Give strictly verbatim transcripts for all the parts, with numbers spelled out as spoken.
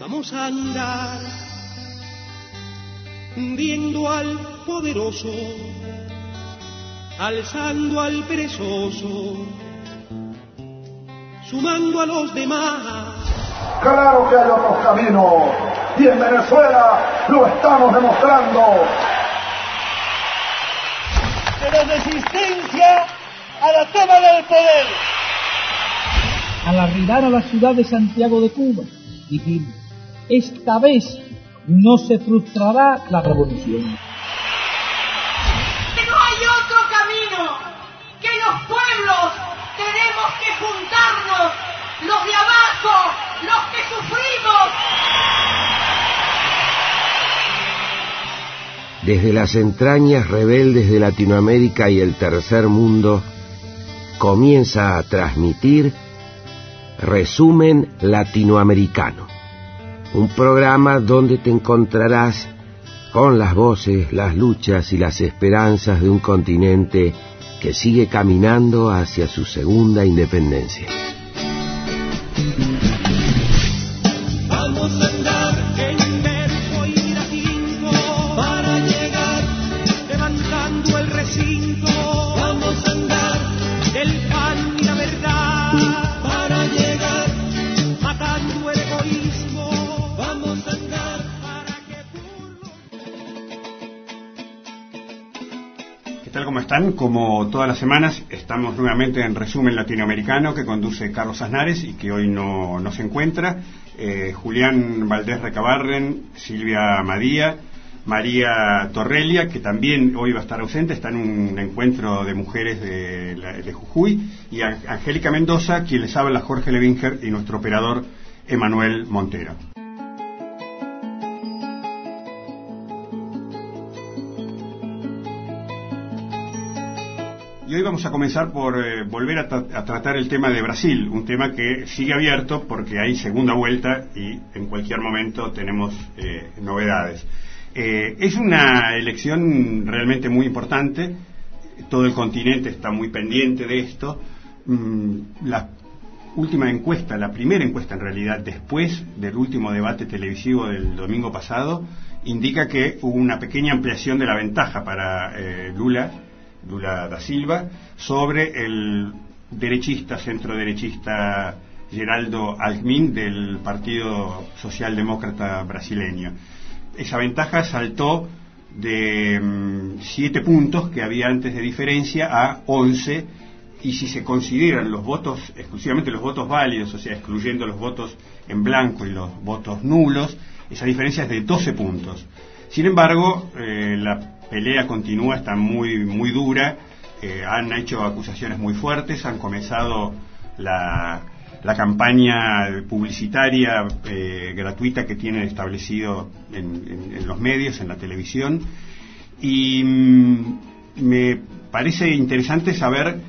Vamos a andar viendo al poderoso, alzando al perezoso, sumando a los demás. Claro que hay otros caminos, y en Venezuela lo estamos demostrando. De la resistencia a la toma del poder. Al arribar a la ciudad de Santiago de Cuba, dijimos, esta vez no se frustrará la revolución. Que no hay otro camino, que los pueblos tenemos que juntarnos, los de abajo, los que sufrimos. Desde las entrañas rebeldes de Latinoamérica y el tercer mundo, comienza a transmitir Resumen Latinoamericano, un programa donde te encontrarás con las voces, las luchas y las esperanzas de un continente que sigue caminando hacia su segunda independencia. Vamos a andar en verso y latinto para llegar levantando el recinto. Vamos a andar del pan y la verdad para llegar matando el egoísmo. Vamos a andar para que por... ¿Qué tal? ¿Cómo están? Como todas las semanas estamos nuevamente en Resumen Latinoamericano, que conduce Carlos Aznares y que hoy no, no se encuentra. Eh, Julián Valdés Recabarren, Silvia Madía, María Torrelia, que también hoy va a estar ausente, está en un encuentro de mujeres de, de Jujuy, y a Angélica Mendoza, quien les habla, Jorge Levinger, y nuestro operador Emanuel Montero. Y hoy vamos a comenzar por eh, volver a, tra- a tratar el tema de Brasil, un tema que sigue abierto porque hay segunda vuelta y en cualquier momento tenemos eh, novedades. Eh, es una elección realmente muy importante, todo el continente está muy pendiente de esto. Mm, la última encuesta, la primera encuesta en realidad, después del último debate televisivo del domingo pasado, indica que hubo una pequeña ampliación de la ventaja para eh, Lula, Lula da Silva, sobre el derechista, centro-derechista Geraldo Alckmin del Partido Socialdemócrata brasileño. Esa ventaja saltó de siete puntos que había antes de diferencia a once, y si se consideran los votos, exclusivamente los votos válidos, o sea, excluyendo los votos en blanco y los votos nulos, esa diferencia es de doce puntos. Sin embargo, eh, la pelea continúa, está muy muy dura, eh, han hecho acusaciones muy fuertes, han comenzado la, la campaña publicitaria eh, gratuita que tienen establecido en, en, en los medios, en la televisión, y mm, me parece interesante saber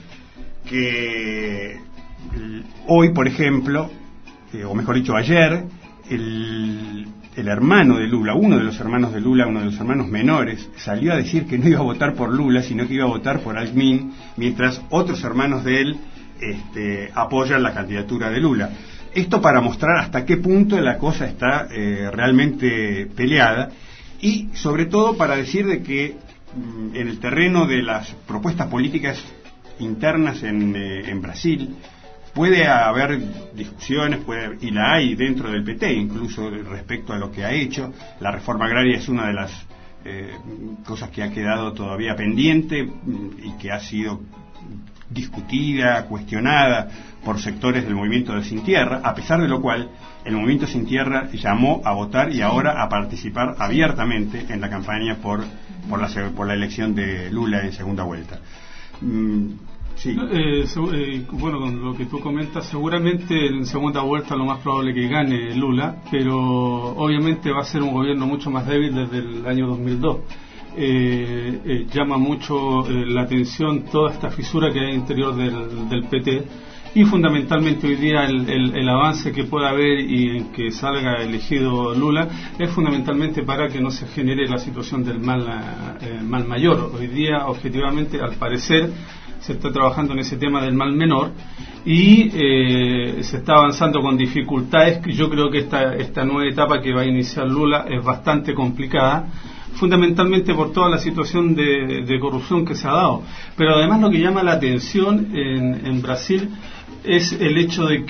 que hoy, por ejemplo, eh, o mejor dicho, ayer, el... el hermano de Lula, uno de los hermanos de Lula, uno de los hermanos menores, salió a decir que no iba a votar por Lula, sino que iba a votar por Alckmin, mientras otros hermanos de él este, apoyan la candidatura de Lula. Esto para mostrar hasta qué punto la cosa está eh, realmente peleada, y sobre todo para decir de que mm, en el terreno de las propuestas políticas internas en, eh, en Brasil, puede haber discusiones, puede, y la hay dentro del P T, incluso respecto a lo que ha hecho. La reforma agraria es una de las eh, cosas que ha quedado todavía pendiente y que ha sido discutida, cuestionada por sectores del movimiento de Sin Tierra, a pesar de lo cual el movimiento Sin Tierra llamó a votar y ahora a participar abiertamente en la campaña por, por, la, por la elección de Lula en segunda vuelta. Mm, Sí. Eh, eh, bueno, con lo que tú comentas, seguramente en segunda vuelta lo más probable es que gane Lula, pero obviamente va a ser un gobierno mucho más débil desde el año dos mil dos. Eh, eh, llama mucho eh, la atención toda esta fisura que hay interior del, del P T, y fundamentalmente hoy día el, el, el avance que pueda haber y en que salga elegido Lula es fundamentalmente para que no se genere la situación del mal, eh, mal mayor. Hoy día, objetivamente, al parecer, se está trabajando en ese tema del mal menor, y eh, se está avanzando con dificultades. Yo creo que esta, esta nueva etapa que va a iniciar Lula es bastante complicada, fundamentalmente por toda la situación de, de corrupción que se ha dado. Pero además lo que llama la atención en, en Brasil es el hecho de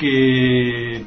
que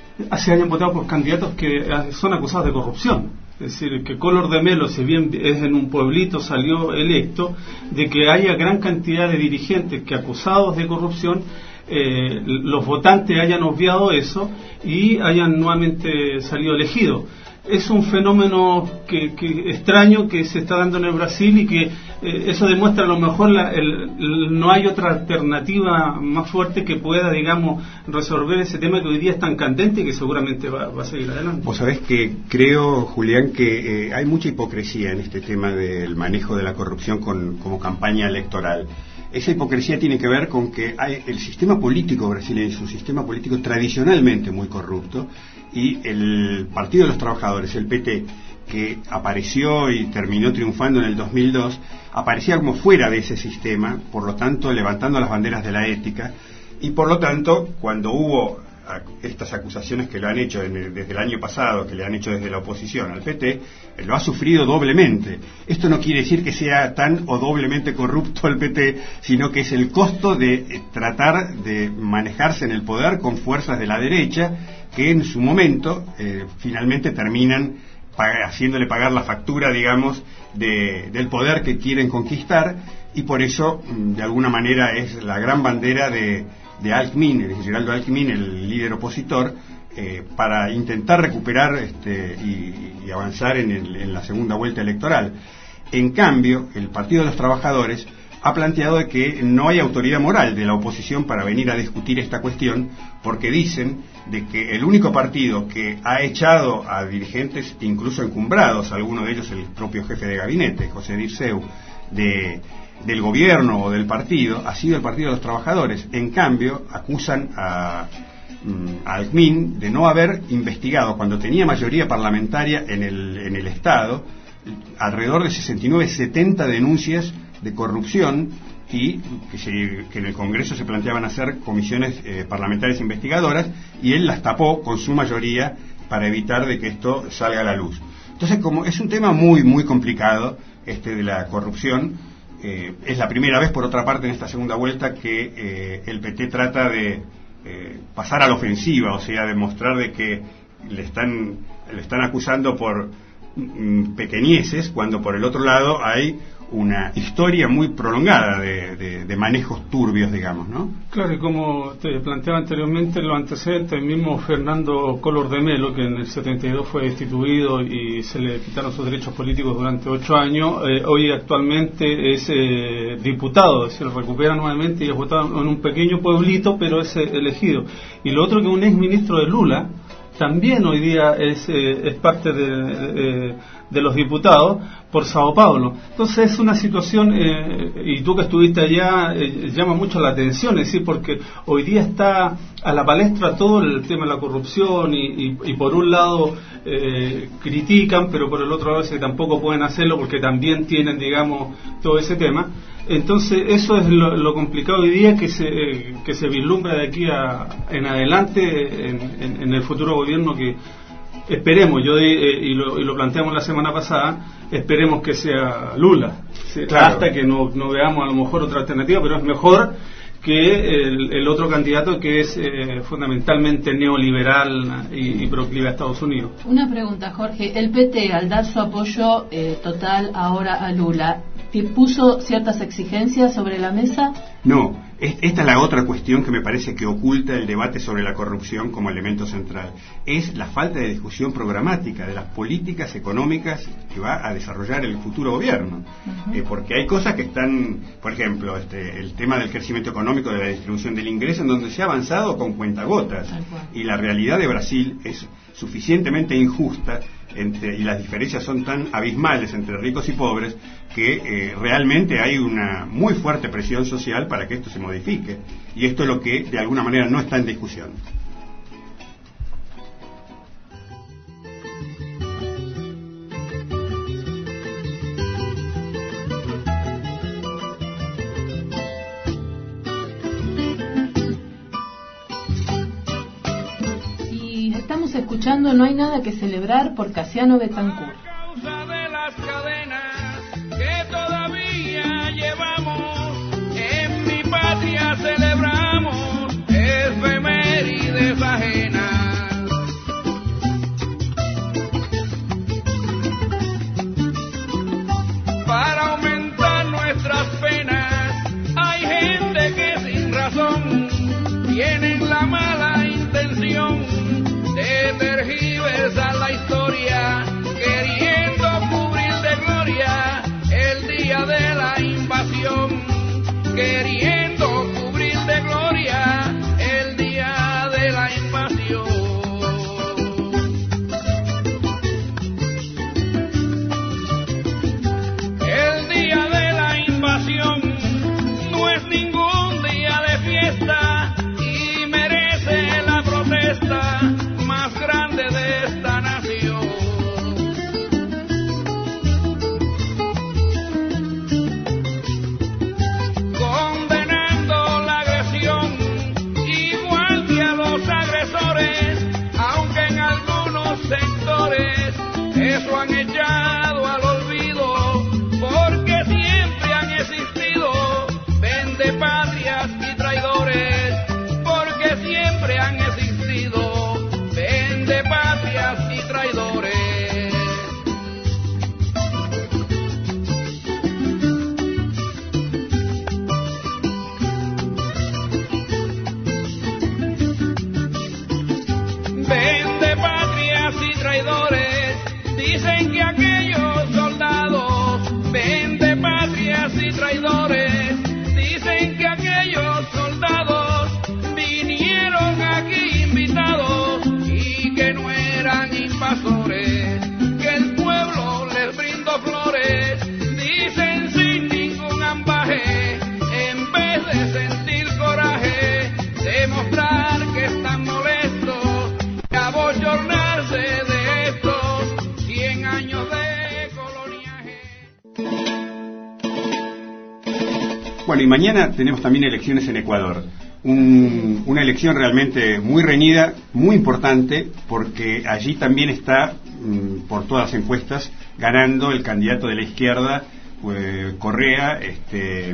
se hayan votado por candidatos que son acusados de corrupción. Es decir, que Collor de Mello, si bien es en un pueblito, salió electo, de que haya gran cantidad de dirigentes que acusados de corrupción, eh, los votantes hayan obviado eso y hayan nuevamente salido elegidos. Es un fenómeno que, que extraño que se está dando en el Brasil y que eh, eso demuestra a lo mejor la, el, el, no hay otra alternativa más fuerte que pueda, digamos, resolver ese tema que hoy día es tan candente y que seguramente va, va a seguir adelante. Vos sabés que creo, Julián, que eh, hay mucha hipocresía en este tema del manejo de la corrupción con, como campaña electoral. Esa hipocresía tiene que ver con que hay el sistema político brasileño es un sistema político tradicionalmente muy corrupto, y el Partido de los Trabajadores, el P T, que apareció y terminó triunfando en el dos mil dos, aparecía como fuera de ese sistema, por lo tanto levantando las banderas de la ética, y por lo tanto cuando hubo estas acusaciones que lo han hecho en el, desde el año pasado, que le han hecho desde la oposición al P T, eh, lo ha sufrido doblemente. Esto no quiere decir que sea tan o doblemente corrupto el P T, sino que es el costo de eh, tratar de manejarse en el poder con fuerzas de la derecha que en su momento eh, finalmente terminan pag- haciéndole pagar la factura, digamos, de, del poder que quieren conquistar, y por eso de alguna manera es la gran bandera de de Alckmin, el Geraldo Alckmin, el líder opositor, eh, para intentar recuperar este, y, y avanzar en, el, en la segunda vuelta electoral. En cambio, el Partido de los Trabajadores ha planteado de que no hay autoridad moral de la oposición para venir a discutir esta cuestión, porque dicen de que el único partido que ha echado a dirigentes incluso encumbrados, algunos de ellos el propio jefe de gabinete, José Dirceu, de del gobierno o del partido, ha sido el Partido de los Trabajadores. En cambio, acusan a, a Alckmin de no haber investigado, cuando tenía mayoría parlamentaria en el, en el Estado, alrededor de sesenta y nueve, setenta denuncias de corrupción, y que, se, que en el Congreso se planteaban hacer comisiones eh, parlamentarias investigadoras, y él las tapó con su mayoría para evitar de que esto salga a la luz. Entonces, como es un tema muy, muy complicado, este de la corrupción, Eh, es la primera vez, por otra parte, en esta segunda vuelta que eh, el P T trata de eh, pasar a la ofensiva, o sea, demostrar de que le están, le están acusando por mm, pequeñeces, cuando por el otro lado hay una historia muy prolongada de, de, de manejos turbios, digamos, ¿no? Claro, y como te planteaba anteriormente, los antecedentes, el mismo Fernando Collor de Mello, que en el setenta y dos fue destituido y se le quitaron sus derechos políticos durante ocho años, eh, hoy actualmente es eh, diputado, es decir, recupera nuevamente y es votado en un pequeño pueblito, pero es eh, elegido. Y lo otro, que un ex ministro de Lula también hoy día es, eh, es parte de, de, de los diputados por Sao Paulo. Entonces es una situación, eh, y tú que estuviste allá, eh, llama mucho la atención, es decir, porque hoy día está a la palestra todo el tema de la corrupción y, y, y por un lado eh, critican, pero por el otro lado que tampoco pueden hacerlo porque también tienen, digamos, todo ese tema. Entonces eso es lo, lo complicado hoy día, que se eh, que se vislumbra de aquí a, en adelante en, en, en el futuro gobierno, que esperemos, yo eh, y, lo, y lo planteamos la semana pasada, esperemos que sea Lula, claro, hasta que no, no veamos a lo mejor otra alternativa, pero es mejor que el, el otro candidato, que es eh, fundamentalmente neoliberal y, y proclive a Estados Unidos. Una pregunta, Jorge. El P T, al dar su apoyo eh, total ahora a Lula, ¿te puso ciertas exigencias sobre la mesa? No, es, esta es la otra cuestión que me parece que oculta el debate sobre la corrupción como elemento central. Es la falta de discusión programática de las políticas económicas que va a desarrollar el futuro gobierno. Uh-huh. Eh, porque hay cosas que están, por ejemplo, este, el tema del crecimiento económico, de la distribución del ingreso, en donde se ha avanzado con cuentagotas. Y la realidad de Brasil es suficientemente injusta entre, y las diferencias son tan abismales entre ricos y pobres, que eh, realmente hay una muy fuerte presión social para que esto se modifique, y esto es lo que de alguna manera no está en discusión. escuchando No hay nada que celebrar por Casiano Betancourt. De las cadenas que todavía llevamos, en mi patria celebramos efemérides ajenas. Para aumentar nuestras penas, hay gente que sin razón tienen la mala intención de tergiversar la historia, queriendo cubrir de gloria el día de la invasión, queriendo cubrir de gloria el día de la invasión. El día de la invasión no es ningún día de fiesta y merece la protesta más grande de esta nación. Condenando la agresión igual que a los agresores, aunque en algunos sectores eso han echado al olvido, porque siempre han existido vendepatrias y traidores, porque siempre han existido vendepatrias y traidores. Vendepatrias y traidores, dicen que aquellos soldados, vendepatrias y traidores, dicen que aquellos soldados vinieron aquí invitados y que no eran invasores, que el pueblo les brindó flores, dicen sin ningún ambaje, en vez de sentir coraje, demostrar que están molestos y abochornarse de estos cien años de coloniaje. Bueno, y mañana tenemos también elecciones en Ecuador. Un, una elección realmente muy reñida, muy importante, porque allí también está, mmm, por todas las encuestas, ganando el candidato de la izquierda, eh, Correa, este,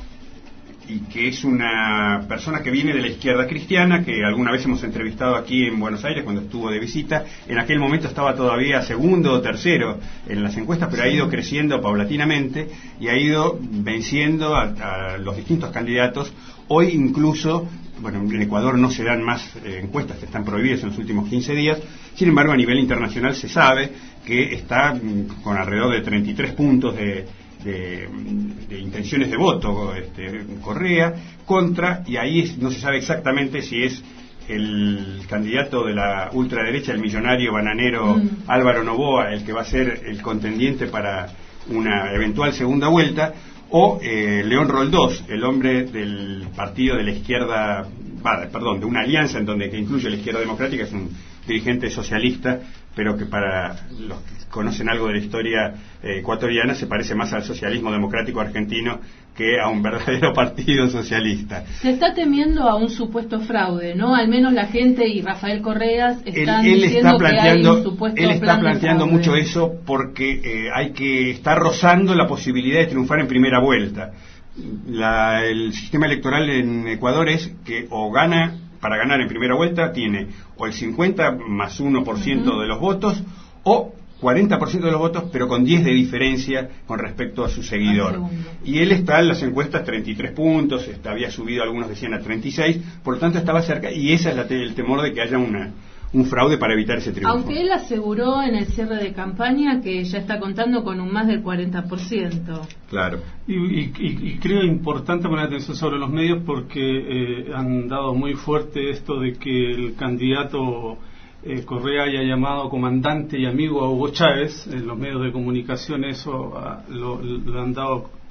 y que es una persona que viene de la izquierda cristiana, que alguna vez hemos entrevistado aquí en Buenos Aires cuando estuvo de visita. En aquel momento estaba todavía segundo o tercero en las encuestas, pero ha ido creciendo paulatinamente y ha ido venciendo a, a los distintos candidatos. Hoy incluso, bueno, en Ecuador no se dan más eh, encuestas, que están prohibidas en los últimos quince días. Sin embargo, a nivel internacional se sabe que está mm, con alrededor de treinta y tres puntos de De, de intenciones de voto, este, Correa, contra, y ahí es, no se sabe exactamente si es el candidato de la ultraderecha, el millonario bananero mm. Álvaro Noboa, el que va a ser el contendiente para una eventual segunda vuelta, o eh, León Roldós, el hombre del partido de la izquierda, bah, perdón, de una alianza en donde que incluye la izquierda democrática, es un dirigente socialista, pero que para los que conocen algo de la historia eh, ecuatoriana se parece más al socialismo democrático argentino que a un verdadero partido socialista. Se está temiendo a un supuesto fraude, ¿no? Al menos la gente y Rafael Correas están él, él diciendo está planteando, que hay un supuesto él está plan planteando de fraude. mucho eso porque eh, hay que estar rozando la posibilidad de triunfar en primera vuelta. La, el sistema electoral en Ecuador es que o gana, para ganar en primera vuelta tiene o el cincuenta más uno por ciento uh-huh. de los votos o cuarenta por ciento de los votos, pero con diez de diferencia con respecto a su seguidor. Y él está en las encuestas treinta y tres puntos, está, había subido, algunos decían a treinta y seis, por lo tanto estaba cerca, y ese es la, el temor de que haya una, un fraude para evitar ese triunfo. Aunque él aseguró en el cierre de campaña que ya está contando con un más del cuarenta por ciento. Claro. Y, y, y creo importante poner atención sobre los medios porque eh, han dado muy fuerte esto de que el candidato Eh, Correa haya llamado comandante y amigo a Hugo Chávez. En los medios de comunicación eso uh, lo, lo han dado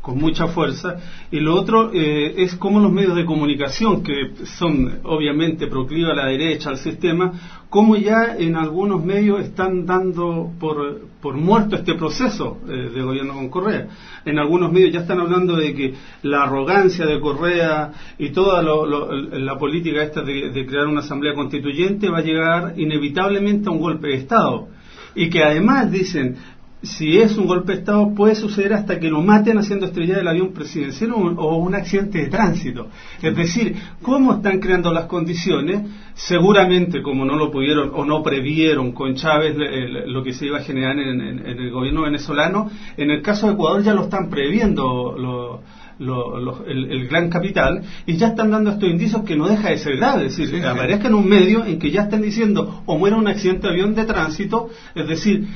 con mucha fuerza, y lo otro eh, es cómo los medios de comunicación, que son obviamente proclives a la derecha, al sistema, cómo ya en algunos medios están dando por, por muerto este proceso eh, de gobierno con Correa. En algunos medios ya están hablando de que la arrogancia de Correa y toda lo, lo, la política esta de, de crear una asamblea constituyente va a llegar inevitablemente a un golpe de Estado, y que además dicen, si es un golpe de Estado puede suceder hasta que lo maten haciendo estrellar el avión presidencial o un, o un accidente de tránsito. Es decir, ¿cómo están creando las condiciones? Seguramente, como no lo pudieron o no previeron con Chávez eh, lo que se iba a generar en, en, en el gobierno venezolano, en el caso de Ecuador ya lo están previendo lo, lo, lo, el, el gran capital, y ya están dando estos indicios que no deja de ser grave. Es decir, sí, aparezca en un medio en que ya están diciendo o muere un accidente de avión de tránsito. Es decir,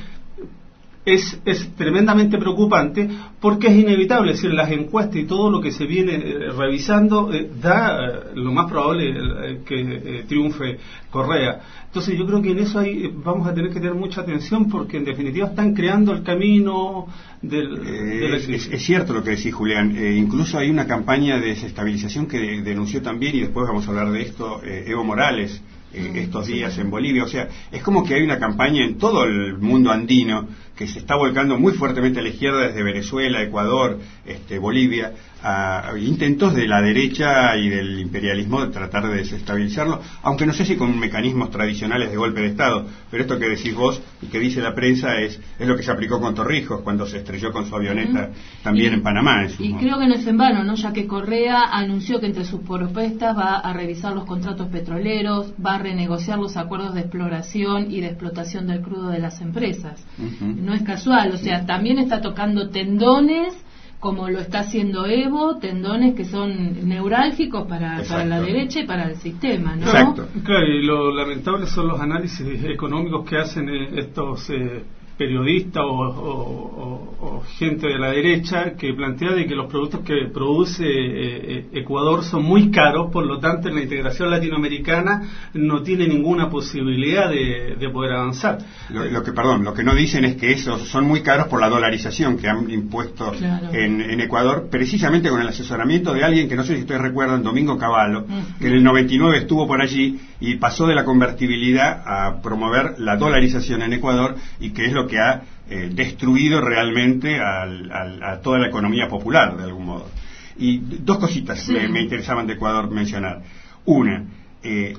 Es, es tremendamente preocupante, porque es inevitable, es decir, las encuestas y todo lo que se viene eh, revisando eh, da eh, lo más probable eh, que eh, triunfe Correa. Entonces yo creo que en eso hay, vamos a tener que tener mucha atención, porque en definitiva están creando el camino del, eh, de la es, crisis. es cierto lo que decís, Julián. Eh, incluso hay una campaña de desestabilización que de, denunció también, y después vamos a hablar de esto, eh, Evo Morales, Eh, estos días en Bolivia. O sea, es como que hay una campaña en todo el mundo andino que se está volcando muy fuertemente a la izquierda, desde Venezuela, Ecuador, este, Bolivia, a, a intentos de la derecha y del imperialismo de tratar de desestabilizarlo, aunque no sé si con mecanismos tradicionales de golpe de Estado. Pero esto que decís vos y que dice la prensa es, es lo que se aplicó con Torrijos cuando se estrelló con su avioneta uh-huh. también y, en Panamá. En su y modo. Creo que no es en vano, ¿no? Ya que Correa anunció que entre sus propuestas va a revisar los contratos petroleros, va a renegociar los acuerdos de exploración y de explotación del crudo de las empresas. Uh-huh. No es casual, o sea, también está tocando tendones, como lo está haciendo Evo, tendones que son neurálgicos para, para la derecha y para el sistema, ¿no? Exacto. Claro, y lo lamentable son los análisis económicos que hacen estos eh, periodistas o, o, o, o gente de la derecha, que plantea de que los productos que produce eh, Ecuador son muy caros, por lo tanto en la integración latinoamericana no tiene ninguna posibilidad de, de poder avanzar. Lo, lo que, perdón, lo que no dicen es que esos son muy caros por la dolarización que han impuesto claro. en, en Ecuador, precisamente con el asesoramiento de alguien que no sé si ustedes recuerdan, Domingo Cavallo, uh-huh. que en el noventa y nueve estuvo por allí y pasó de la convertibilidad a promover la dolarización en Ecuador, y que es lo que ha eh, destruido realmente al, al, a toda la economía popular, de algún modo. Y dos cositas sí. me, me interesaban de Ecuador mencionar. Una, eh,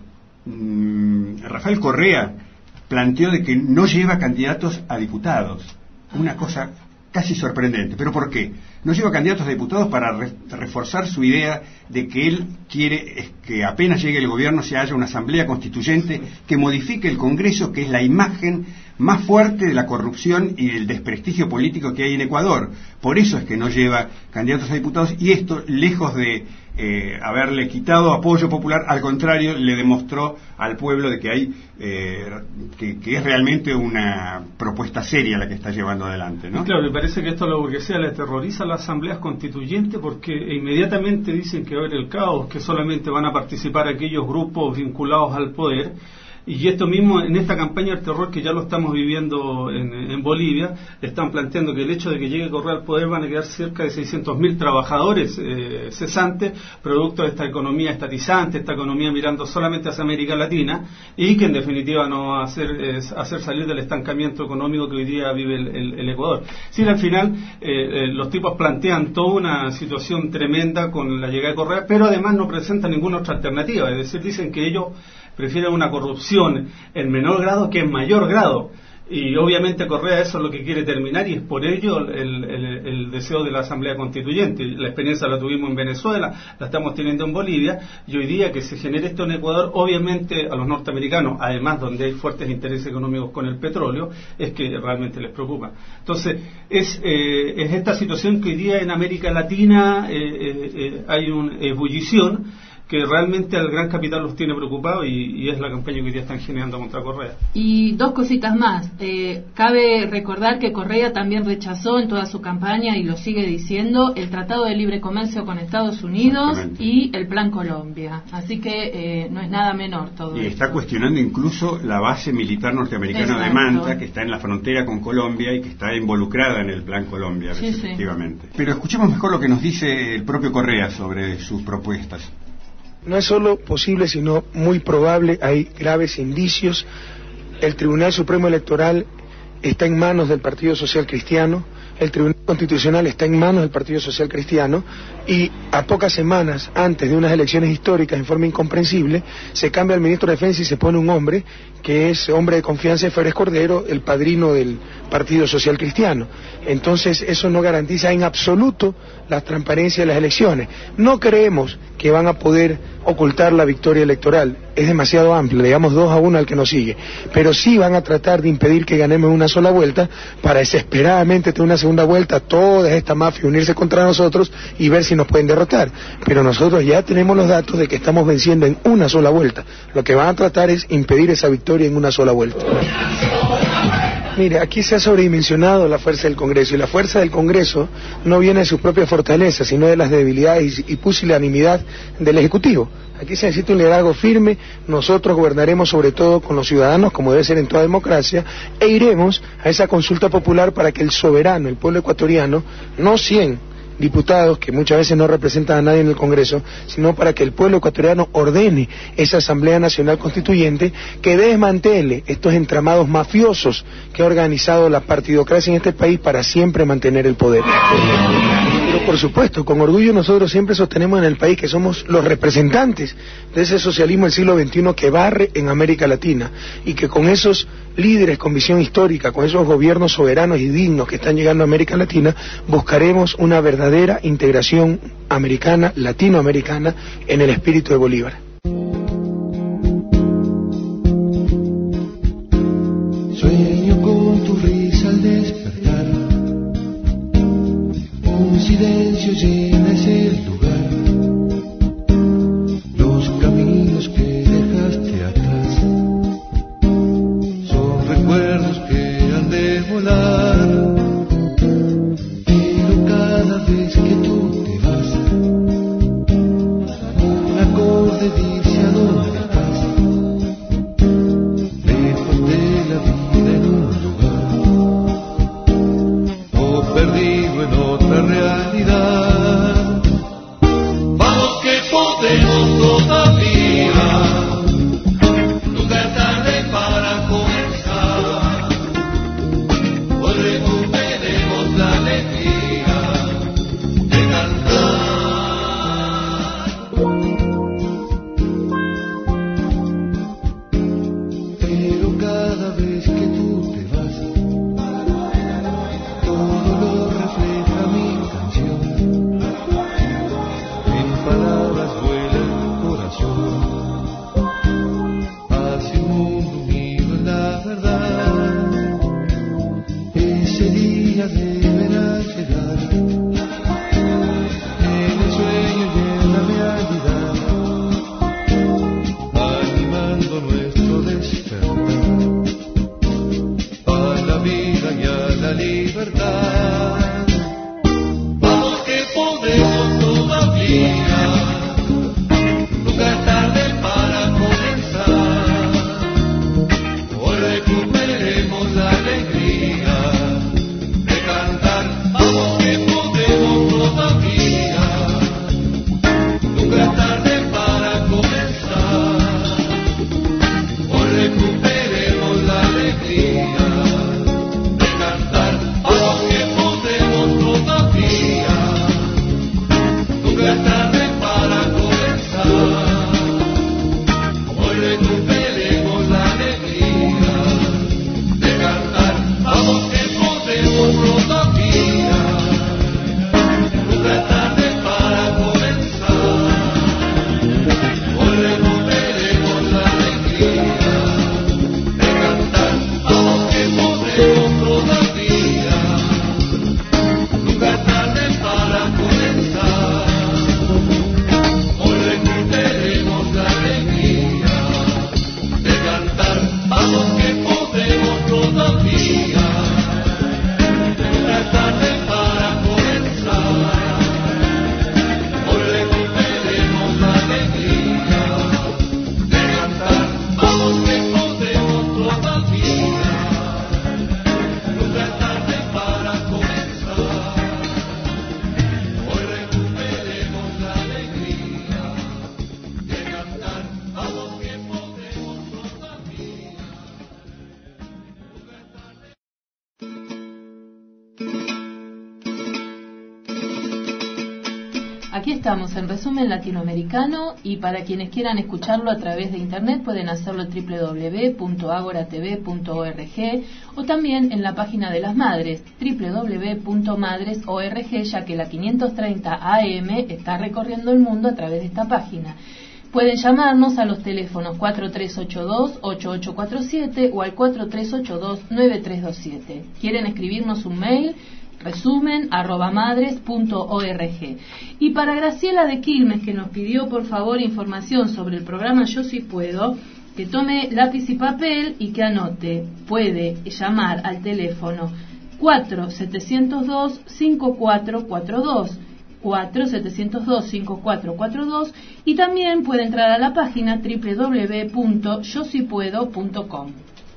mmm, Rafael Correa planteó de que no lleva candidatos a diputados. Una cosa casi sorprendente. ¿Pero por qué? No lleva candidatos a diputados para re- reforzar su idea de que él quiere es que apenas llegue el gobierno se haya una asamblea constituyente que modifique el Congreso, que es la imagen más fuerte de la corrupción y del desprestigio político que hay en Ecuador. Por eso es que no lleva candidatos a diputados, y esto, lejos de eh, haberle quitado apoyo popular, al contrario, le demostró al pueblo de que hay eh, que, que es realmente una propuesta seria la que está llevando adelante, ¿no? Claro, me parece que esto a la burguesía le aterroriza a las asambleas constituyentes, porque inmediatamente dicen que va a haber el caos, que solamente van a participar aquellos grupos vinculados al poder. Y esto mismo, en esta campaña del terror que ya lo estamos viviendo en, en Bolivia, están planteando que el hecho de que llegue Correa al poder van a quedar cerca de seiscientos mil trabajadores eh, cesantes, producto de esta economía estatizante, esta economía mirando solamente hacia América Latina, y que en definitiva no va a hacer, eh, hacer salir del estancamiento económico que hoy día vive el, el, el Ecuador. Sí, al final eh, eh, los tipos plantean toda una situación tremenda con la llegada de Correa, pero además no presentan ninguna otra alternativa. Es decir, dicen que ellos prefieren una corrupción en menor grado que en mayor grado, y obviamente Correa eso es lo que quiere terminar, y es por ello el, el, el deseo de la Asamblea Constituyente. La experiencia la tuvimos en Venezuela, la estamos teniendo en Bolivia, y hoy día que se genere esto en Ecuador, obviamente a los norteamericanos, además donde hay fuertes intereses económicos con el petróleo, es que realmente les preocupa. Entonces es, eh, es esta situación que hoy día en América Latina eh, eh, eh, hay una ebullición que realmente al gran capital los tiene preocupados y, y es la campaña que hoy día están generando contra Correa. Y dos cositas más. Eh, cabe recordar que Correa también rechazó en toda su campaña, y lo sigue diciendo, el Tratado de Libre Comercio con Estados Unidos y el Plan Colombia. Así que eh, no es nada menor todo Y esto. está cuestionando incluso la base militar norteamericana Exacto. de Manta, que está en la frontera con Colombia y que está involucrada en el Plan Colombia, Sí, efectivamente. Sí. Pero escuchemos mejor lo que nos dice el propio Correa sobre sus propuestas. No es solo posible, sino muy probable, hay graves indicios. El Tribunal Supremo Electoral está en manos del Partido Social Cristiano, el Tribunal Constitucional está en manos del Partido Social Cristiano, y a pocas semanas antes de unas elecciones históricas, en forma incomprensible, se cambia el ministro de Defensa y se pone un hombre que es hombre de confianza de Férez Cordero, el padrino del Partido Social Cristiano. Entonces eso no garantiza en absoluto la transparencia de las elecciones. No creemos que van a poder ocultar la victoria electoral, es demasiado amplia, le damos dos a uno al que nos sigue, pero sí van a tratar de impedir que ganemos una sola vuelta, para desesperadamente tener una segunda vuelta, toda esta mafia unirse contra nosotros y ver si nos pueden derrotar. Pero nosotros ya tenemos los datos de que estamos venciendo en una sola vuelta. Lo que van a tratar es impedir esa victoria en una sola vuelta. Mire, aquí se ha sobredimensionado la fuerza del Congreso, y la fuerza del Congreso no viene de sus propias fortalezas, sino de las debilidades y pusilanimidad del Ejecutivo. Aquí se necesita un liderazgo firme. Nosotros gobernaremos sobre todo con los ciudadanos, como debe ser en toda democracia, e iremos a esa consulta popular para que el soberano, el pueblo ecuatoriano, no cien diputados que muchas veces no representan a nadie en el Congreso, sino para que el pueblo ecuatoriano ordene esa Asamblea Nacional Constituyente que desmantele estos entramados mafiosos que ha organizado la partidocracia en este país para siempre mantener el poder. Pero por supuesto, con orgullo nosotros siempre sostenemos en el país que somos los representantes de ese socialismo del siglo veintiuno que barre en América Latina, y que con esos líderes con visión histórica, con esos gobiernos soberanos y dignos que están llegando a América Latina, buscaremos una verdadera integración americana, latinoamericana, en el espíritu de Bolívar. Sueño con tu risa al despertar, un silencio llena ese lugar, los caminos que dejaste atrás son recuerdos que han de volar, pero cada vez que tú te vas, un acorde dice a dónde estás, lejos de la vida en un lugar, o perdido en otra realidad. Vamos que podemos todavía, nunca es tarde para comenzar, hoy recuperemos la alegría de cantar. Pero cada vez que tú te vas, todo lo refleja mi canción, en palabras vuela el corazón, hacia un mundo unido en la verdad. Ese día deberá llegar, en el sueño y en la realidad, animando nuestro despertar a la vida y a la libertad. Vamos que podemos todavía, nunca es tarde para comenzar, hoy recuperemos la alegría de cantar. Vamos que podemos todavía, nunca es tarde para comenzar, hoy recuperemos la alegría de cantar. Vamos que aquí estamos en Resumen Latinoamericano, y para quienes quieran escucharlo a través de internet pueden hacerlo en doble u doble u doble u punto agora t v punto org o también en la página de las madres doble u doble u doble u punto madres punto org, ya que la quinientos treinta A M está recorriendo el mundo a través de esta página. Pueden llamarnos a los teléfonos cuatro tres ocho dos, ocho ocho cuatro siete o al cuatro tres ocho dos, nueve tres dos siete. ¿Quieren escribirnos un mail? resumen arroba madres punto org. Y para Graciela de Quilmes, que nos pidió por favor información sobre el programa Yo Sí Puedo, que tome lápiz y papel y que anote. Puede llamar al teléfono cuatro setecientos dos, cinco cuatro cuatro dos, cuatro setecientos dos, cinco cuatro cuatro dos, y también puede entrar a la página doble u doble u doble u punto yo sí puedo punto com.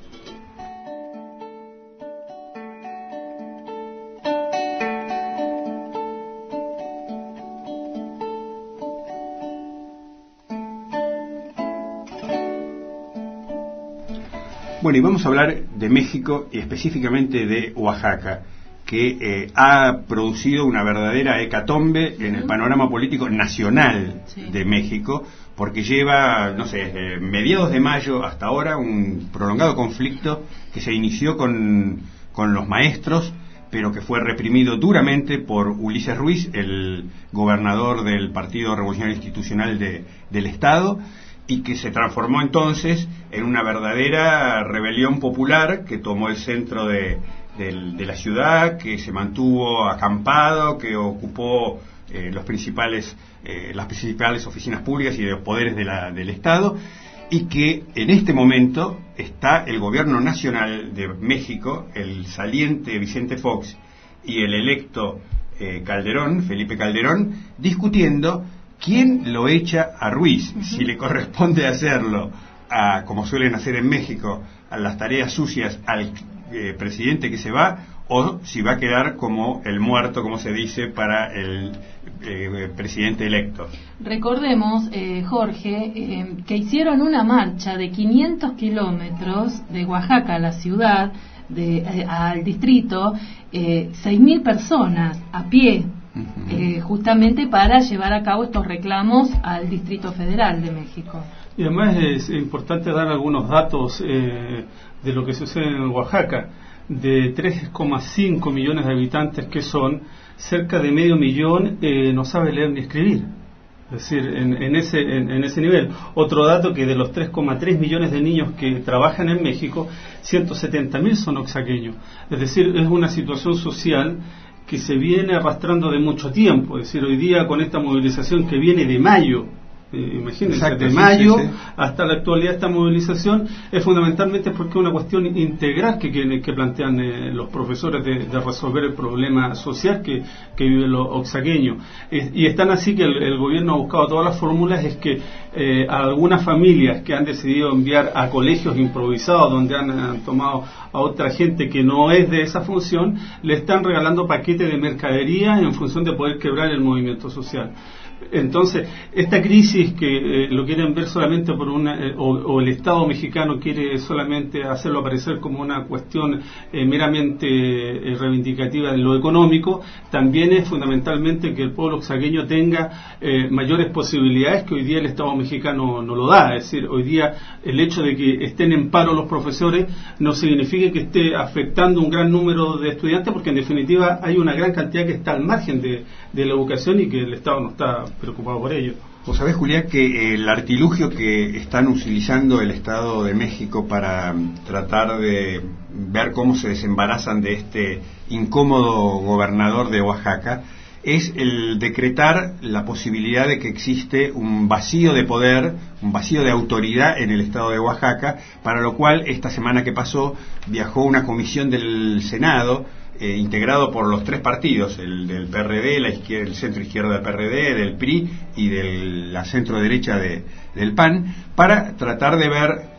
Bueno, y vamos a hablar de México y específicamente de Oaxaca, que eh, ha producido una verdadera hecatombe en el panorama político nacional sí. de México, porque lleva, no sé, eh, mediados de mayo hasta ahora un prolongado conflicto que se inició con, con los maestros, pero que fue reprimido duramente por Ulises Ruiz, el gobernador del Partido Revolucionario Institucional de, del Estado, y que se transformó entonces en una verdadera rebelión popular que tomó el centro de, de, de la ciudad, que se mantuvo acampado, que ocupó eh, los principales, eh, las principales oficinas públicas y de los poderes de la, del Estado, y que en este momento está el gobierno nacional de México, el saliente Vicente Fox y el electo eh, Calderón, Felipe Calderón, discutiendo ¿quién lo echa a Ruiz? Uh-huh. Si le corresponde hacerlo, a, como suelen hacer en México, a las tareas sucias al eh, presidente que se va, o si va a quedar como el muerto, como se dice, para el eh, presidente electo. Recordemos, eh, Jorge, eh, que hicieron una marcha de quinientos kilómetros de Oaxaca a la ciudad, de, eh, al distrito, eh, seis mil personas a pie. Eh, justamente para llevar a cabo estos reclamos al Distrito Federal de México. Y además es importante dar algunos datos eh, de lo que sucede en Oaxaca. De tres coma cinco millones de habitantes que son, cerca de medio millón eh, no sabe leer ni escribir. Es decir, en, en, ese, en, en ese nivel. Otro dato, que de los tres coma tres millones de niños que trabajan en México, ciento setenta mil son oaxaqueños. Es decir, es una situación social que se viene arrastrando de mucho tiempo. Es decir, hoy día con esta movilización que viene de mayo, eh, imagínense, Exacto, de sí, mayo sí, sí. hasta la actualidad, esta movilización es fundamentalmente porque es una cuestión integral que, que, que plantean eh, los profesores de, de resolver el problema social que, que viven los oaxaqueños. Eh, y están así que el, el gobierno ha buscado todas las fórmulas, es que eh, a algunas familias que han decidido enviar a colegios improvisados, donde han, han tomado a otra gente que no es de esa función, le están regalando paquetes de mercadería en función de poder quebrar el movimiento social. Entonces, esta crisis que eh, lo quieren ver solamente por una, eh, o, o el Estado mexicano quiere solamente hacerlo aparecer como una cuestión eh, meramente eh, reivindicativa de lo económico, también es fundamentalmente que el pueblo oaxaqueño tenga eh, mayores posibilidades que hoy día el Estado mexicano no lo da. Es decir, hoy día el hecho de que estén en paro los profesores no significa que esté afectando un gran número de estudiantes, porque en definitiva hay una gran cantidad que está al margen de, de la educación y que el Estado no está preocupado por ello. Vos sabés, Julián, que el artilugio que están utilizando el Estado de México para tratar de ver cómo se desembarazan de este incómodo gobernador de Oaxaca es el decretar la posibilidad de que existe un vacío de poder, un vacío de autoridad en el Estado de Oaxaca, para lo cual esta semana que pasó viajó una comisión del Senado Eh, integrado por los tres partidos, el del P R D, la izquierda, el centro izquierda del P R D, del P R I y de la centro derecha de, del P A N, para tratar de ver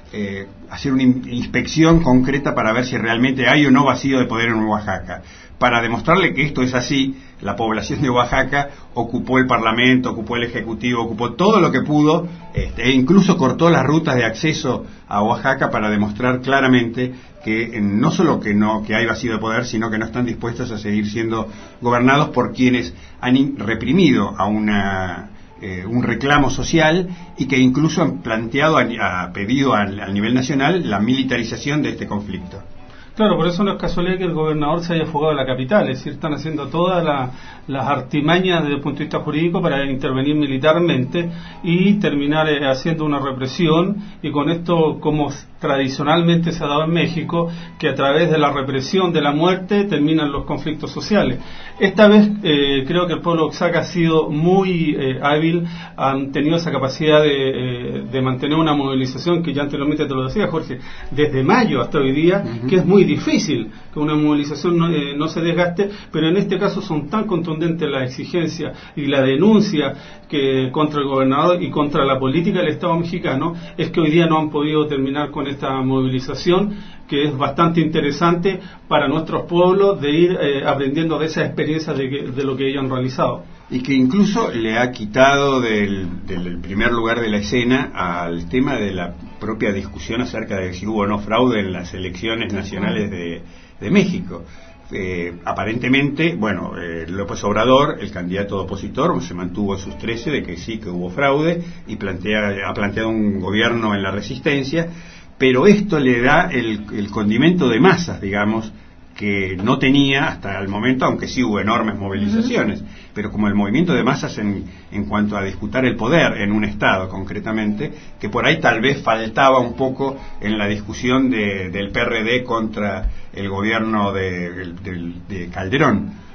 eh, hacer una in- inspección concreta para ver si realmente hay o no vacío de poder en Oaxaca. Para demostrarle que esto es así, la población de Oaxaca ocupó el Parlamento, ocupó el Ejecutivo, ocupó todo lo que pudo, este, e incluso cortó las rutas de acceso a Oaxaca para demostrar claramente que eh, no solo que no que hay vacío de poder, sino que no están dispuestos a seguir siendo gobernados por quienes han in- reprimido a una eh, un reclamo social y que incluso han planteado, a, a pedido al, al nivel nacional la militarización de este conflicto. Claro, por eso no es casualidad que el gobernador se haya fugado de la capital, es decir, están haciendo todas la, las artimañas desde el punto de vista jurídico para intervenir militarmente y terminar eh, haciendo una represión, y con esto, como tradicionalmente se ha dado en México, que a través de la represión, de la muerte, terminan los conflictos sociales. Esta vez eh, creo que el pueblo de Oaxaca ha sido muy eh, hábil, han tenido esa capacidad de, eh, de mantener una movilización que ya anteriormente te lo decía, Jorge, desde mayo hasta hoy día, uh-huh. que es muy difícil que una movilización no, eh, no se desgaste, pero en este caso son tan contundentes la exigencia y la denuncia que contra el gobernador y contra la política del Estado mexicano, es que hoy día no han podido terminar con esta movilización, que es bastante interesante para nuestros pueblos de ir eh, aprendiendo de esas experiencias de, que, de lo que ellos han realizado. Y que incluso le ha quitado del, del primer lugar de la escena al tema de la propia discusión acerca de si hubo o no fraude en las elecciones nacionales de, de México. Eh, aparentemente, bueno, eh, López Obrador, el candidato opositor, se mantuvo en sus trece de que sí que hubo fraude y plantea, ha planteado un gobierno en la resistencia, pero esto le da el, el condimento de masas, digamos, que no tenía hasta el momento, aunque sí hubo enormes movilizaciones, uh-huh. pero como el movimiento de masas en, en cuanto a disputar el poder en un Estado concretamente, que por ahí tal vez faltaba un poco en la discusión de, del P R D contra el gobierno de, de, de Calderón.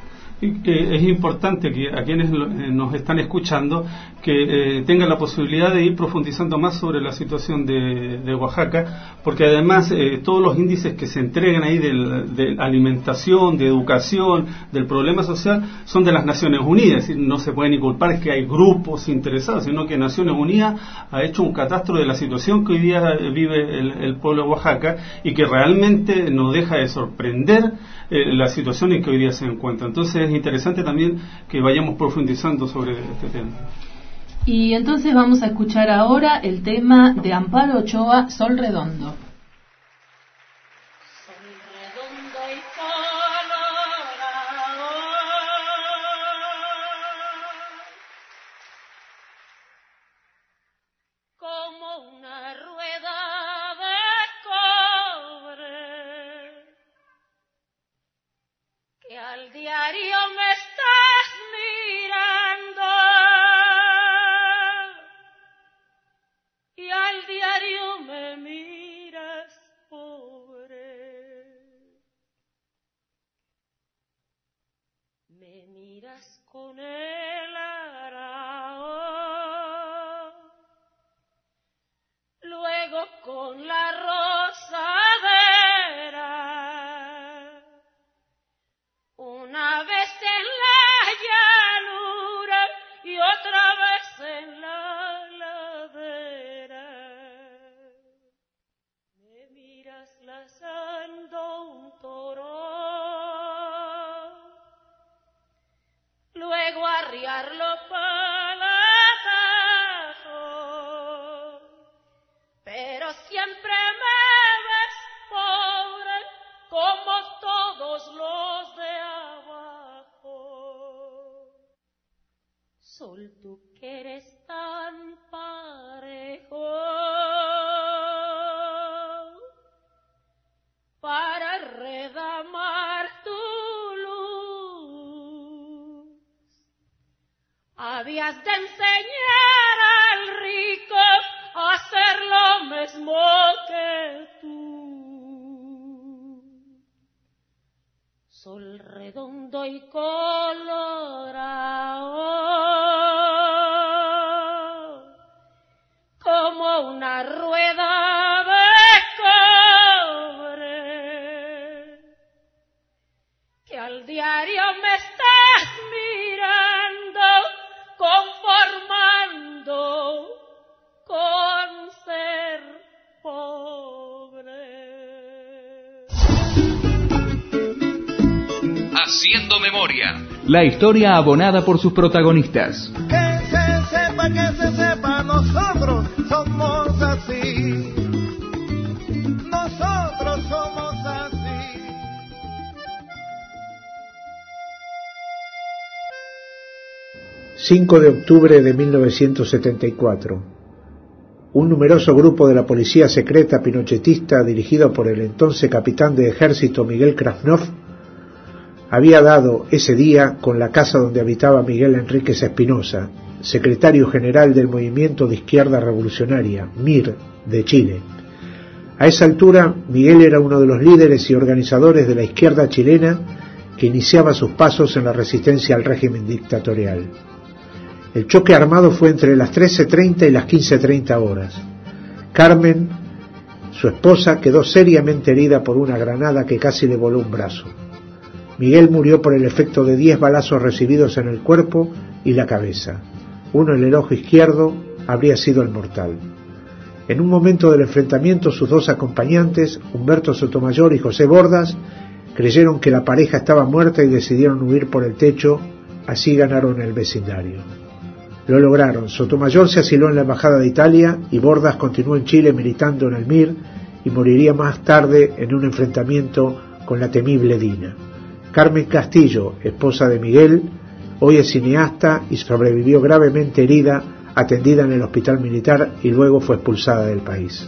Es importante que a quienes nos están escuchando que eh, tengan la posibilidad de ir profundizando más sobre la situación de, de Oaxaca, porque además eh, todos los índices que se entregan ahí del, de alimentación, de educación, del problema social, son de las Naciones Unidas. Es decir, no se puede ni culpar que hay grupos interesados, sino que Naciones Unidas ha hecho un catastro de la situación que hoy día vive el, el pueblo de Oaxaca, y que realmente nos deja de sorprender eh, la situación en que hoy día se encuentra. Entonces es interesante también que vayamos profundizando sobre este tema. Y entonces vamos a escuchar ahora el tema de Amparo Ochoa, Sol Redondo. Al diario me estás mirando y al diario me miras, pobre. Me miras con el arao, luego con la rosadera. Una vez en la llanura y otra vez en la ladera. Me miras lazando un toro, luego arriarlo palatazo, pero siempre me ves pobre como todos los de Sol, tú que eres tan parejo para redamar tu luz, habías de enseñar al rico a hacer lo mismo que tú. Sol redondo y colorado, como una rueda de cobre, que al diario me estás mirando, conformando con ser pobre. Haciendo Memoria. La historia abonada por sus protagonistas. Que se sepa, que se sepa, nosotros somos así. Nosotros somos así. cinco de octubre de mil novecientos setenta y cuatro. Un numeroso grupo de la policía secreta pinochetista, dirigido por el entonces capitán de ejército Miguel Krasnov, había dado ese día con la casa donde habitaba Miguel Enríquez Espinosa, secretario general del Movimiento de Izquierda Revolucionaria, M I R, de Chile. A esa altura, Miguel era uno de los líderes y organizadores de la izquierda chilena que iniciaba sus pasos en la resistencia al régimen dictatorial. El choque armado fue entre las trece treinta y las quince treinta horas. Carmen, su esposa, quedó seriamente herida por una granada que casi le voló un brazo. Miguel murió por el efecto de diez balazos recibidos en el cuerpo y la cabeza. Uno en el ojo izquierdo habría sido el mortal. En un momento del enfrentamiento, sus dos acompañantes, Humberto Sotomayor y José Bordas, creyeron que la pareja estaba muerta y decidieron huir por el techo. Así ganaron el vecindario. Lo lograron. Sotomayor se asiló en la Embajada de Italia y Bordas continuó en Chile militando en el M I R y moriría más tarde en un enfrentamiento con la temible Dina. Carmen Castillo, esposa de Miguel, hoy es cineasta y sobrevivió gravemente herida, atendida en el hospital militar y luego fue expulsada del país.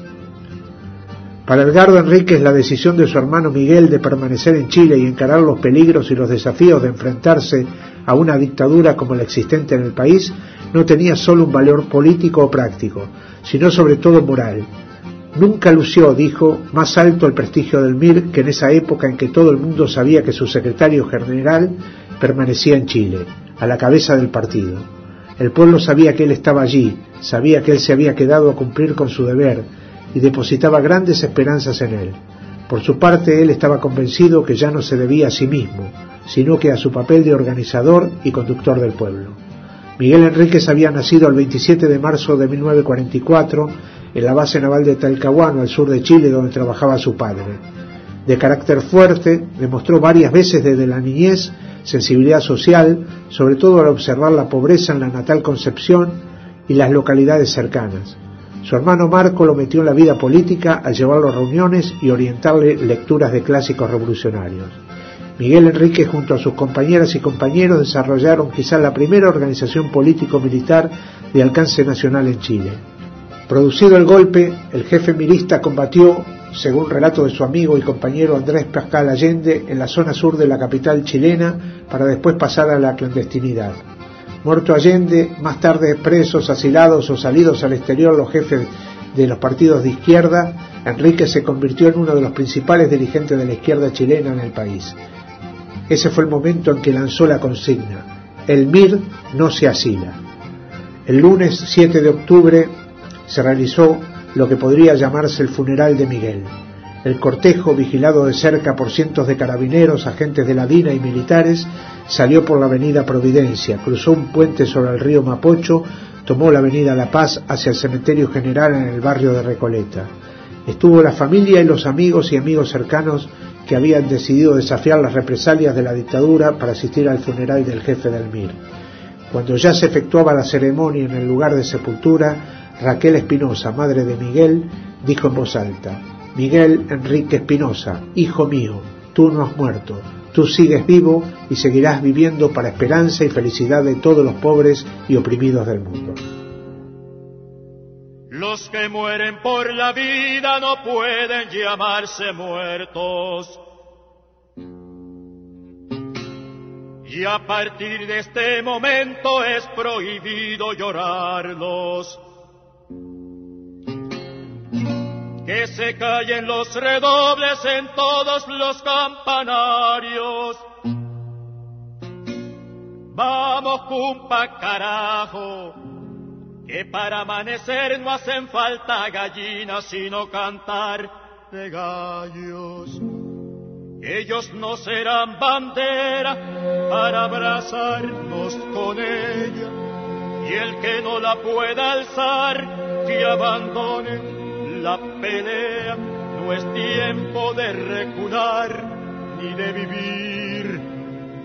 Para Edgardo Enríquez, la decisión de su hermano Miguel de permanecer en Chile y encarar los peligros y los desafíos de enfrentarse a una dictadura como la existente en el país no tenía solo un valor político o práctico, sino sobre todo moral. Nunca lució, dijo, más alto el prestigio del M I R que en esa época en que todo el mundo sabía que su secretario general permanecía en Chile, a la cabeza del partido. El pueblo sabía que él estaba allí, sabía que él se había quedado a cumplir con su deber y depositaba grandes esperanzas en él. Por su parte, él estaba convencido que ya no se debía a sí mismo, sino que a su papel de organizador y conductor del pueblo. Miguel Enríquez había nacido el veintisiete de marzo de mil novecientos cuarenta y cuatro en la base naval de Talcahuano, al sur de Chile, donde trabajaba su padre. De carácter fuerte, demostró varias veces desde la niñez sensibilidad social, sobre todo al observar la pobreza en la natal Concepción y las localidades cercanas. Su hermano Marco lo metió en la vida política al llevarlo a reuniones y orientarle lecturas de clásicos revolucionarios. Miguel Enríquez, junto a sus compañeras y compañeros, desarrollaron quizás la primera organización político-militar de alcance nacional en Chile. Producido el golpe, el jefe mirista combatió, según relato de su amigo y compañero Andrés Pascal Allende, en la zona sur de la capital chilena, para después pasar a la clandestinidad. Muerto Allende, más tarde presos, asilados o salidos al exterior los jefes de los partidos de izquierda, Enríquez se convirtió en uno de los principales dirigentes de la izquierda chilena en el país. Ese fue el momento en que lanzó la consigna: el M I R no se asila. El lunes siete de octubre se realizó lo que podría llamarse el funeral de Miguel. El cortejo, vigilado de cerca por cientos de carabineros, agentes de la DINA y militares, salió por la avenida Providencia, cruzó un puente sobre el río Mapocho, tomó la avenida La Paz hacia el cementerio general en el barrio de Recoleta. Estuvo la familia y los amigos y amigos cercanos que habían decidido desafiar las represalias de la dictadura para asistir al funeral del jefe del M I R. Cuando ya se efectuaba la ceremonia en el lugar de sepultura, Raquel Espinosa, madre de Miguel, dijo en voz alta: Miguel Enrique Espinosa, hijo mío, tú no has muerto, tú sigues vivo y seguirás viviendo para esperanza y felicidad de todos los pobres y oprimidos del mundo. Los que mueren por la vida no pueden llamarse muertos. Y a partir de este momento es prohibido llorarlos. Que se callen los redobles en todos los campanarios. Vamos, cumpa, carajo, que para amanecer no hacen falta gallinas, sino cantar de gallos. Ellos no serán bandera para abrazarnos con ella, y el que no la pueda alzar, que abandone la pelea. No es tiempo de recular ni de vivir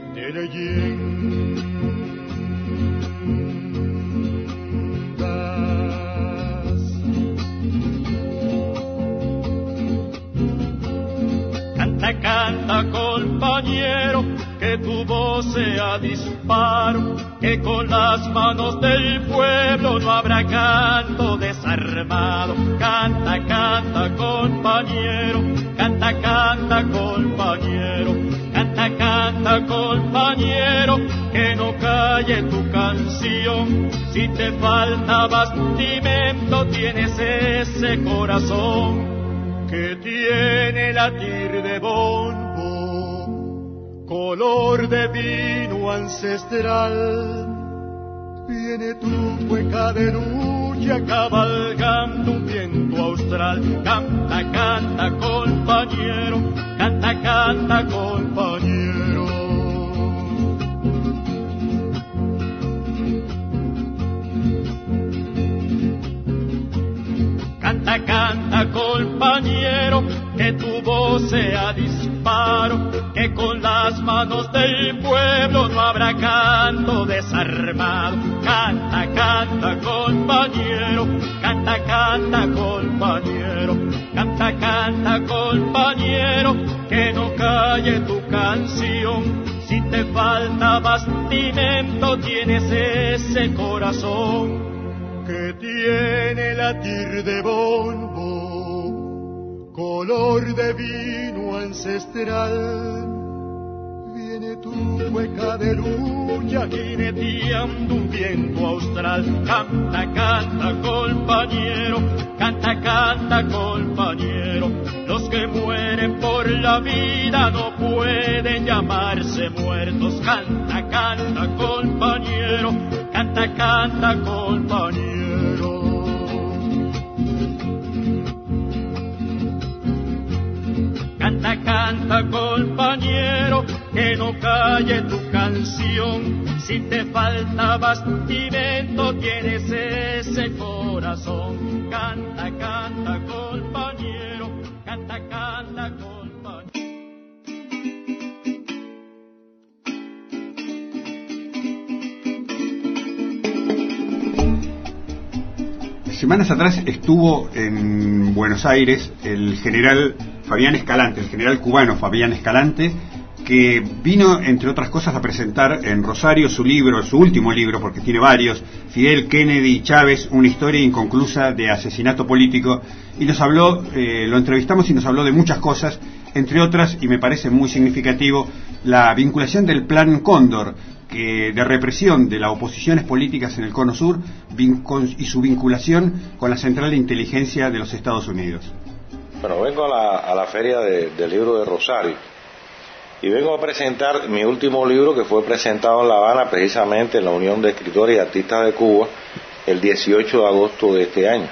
Canta, canta, compañero, que tu voz sea disparo, que con las manos del pueblo no habrá canto desarmado. Canta, canta, compañero, canta, canta, compañero, canta, canta, compañero, que no calle tu canción. Si te falta bastimento, tienes ese corazón que tiene latir de bombo, color de vino ancestral. Viene tu cueca de lucha cabalgando un viento austral. Canta, canta, compañero, canta, canta, compañero. Canta, canta, compañero, que tu voz sea disparo, que con las manos del pueblo no habrá canto desarmado. Canta, canta, compañero, canta, canta, compañero, canta, canta, compañero, que no calle tu canción. Si te falta bastimento, tienes ese corazón que tiene latir de bombo, color de vino ancestral. Viene tu cueca de lucha jineteando un viento austral. Canta, canta, compañero, canta, canta, compañero. Los que mueren por la vida no pueden llamarse muertos. Canta, canta, compañero, canta, canta, compañero. Canta, canta, compañero, que no calle tu canción. Si te falta bastimento, tienes ese corazón. Canta, canta, compañero, canta, canta, compañero. Semanas atrás estuvo en Buenos Aires el general Fabián Escalante, el general cubano Fabián Escalante, que vino, entre otras cosas, a presentar en Rosario su libro, su último libro, porque tiene varios, Fidel, Kennedy y Chávez, una historia inconclusa de asesinato político, y nos habló, eh, lo entrevistamos y nos habló de muchas cosas, entre otras, y me parece muy significativo, la vinculación del Plan Cóndor, que de represión de las oposiciones políticas en el Cono Sur y su vinculación con la Central de Inteligencia de los Estados Unidos. Bueno, vengo a la, a la feria de, del libro de Rosario y vengo a presentar mi último libro, que fue presentado en La Habana, precisamente en la Unión de Escritores y Artistas de Cuba, el dieciocho de agosto de este año,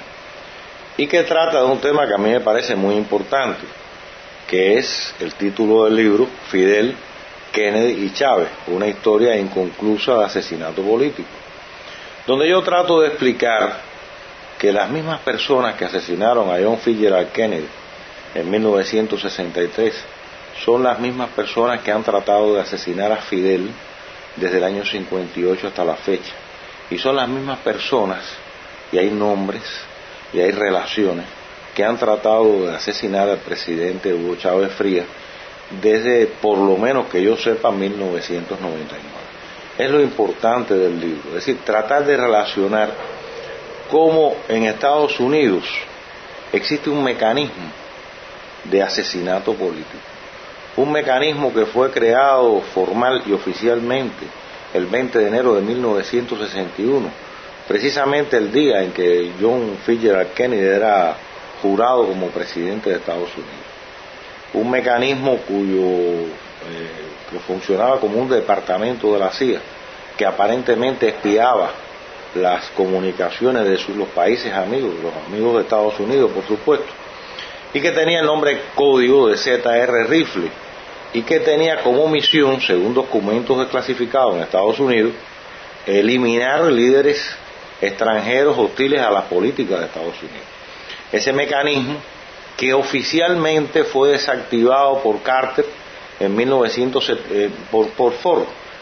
y que trata de un tema que a mí me parece muy importante, que es el título del libro, Fidel, Kennedy y Chávez, una historia inconclusa de asesinato político, donde yo trato de explicar que las mismas personas que asesinaron a John Fitzgerald Kennedy en mil novecientos sesenta y tres son las mismas personas que han tratado de asesinar a Fidel desde el año cincuenta y ocho hasta la fecha, y son las mismas personas, y hay nombres y hay relaciones, que han tratado de asesinar al presidente Hugo Chávez Frías desde, por lo menos que yo sepa, mil novecientos noventa y nueve. Es lo importante del libro, es decir, tratar de relacionar cómo en Estados Unidos existe un mecanismo de asesinato político, un mecanismo que fue creado formal y oficialmente el veinte de enero de mil novecientos sesenta y uno, precisamente el día en que John Fitzgerald Kennedy era jurado como presidente de Estados Unidos. Un mecanismo cuyo eh, que funcionaba como un departamento de la C I A, que aparentemente espiaba las comunicaciones de sus, los países amigos, los amigos de Estados Unidos, por supuesto, y que tenía el nombre código de Z R Rifle, y que tenía como misión, según documentos desclasificados en Estados Unidos, eliminar líderes extranjeros hostiles a las políticas de Estados Unidos. Ese mecanismo, que oficialmente fue desactivado por Carter en mil novecientos, eh, por, por Ford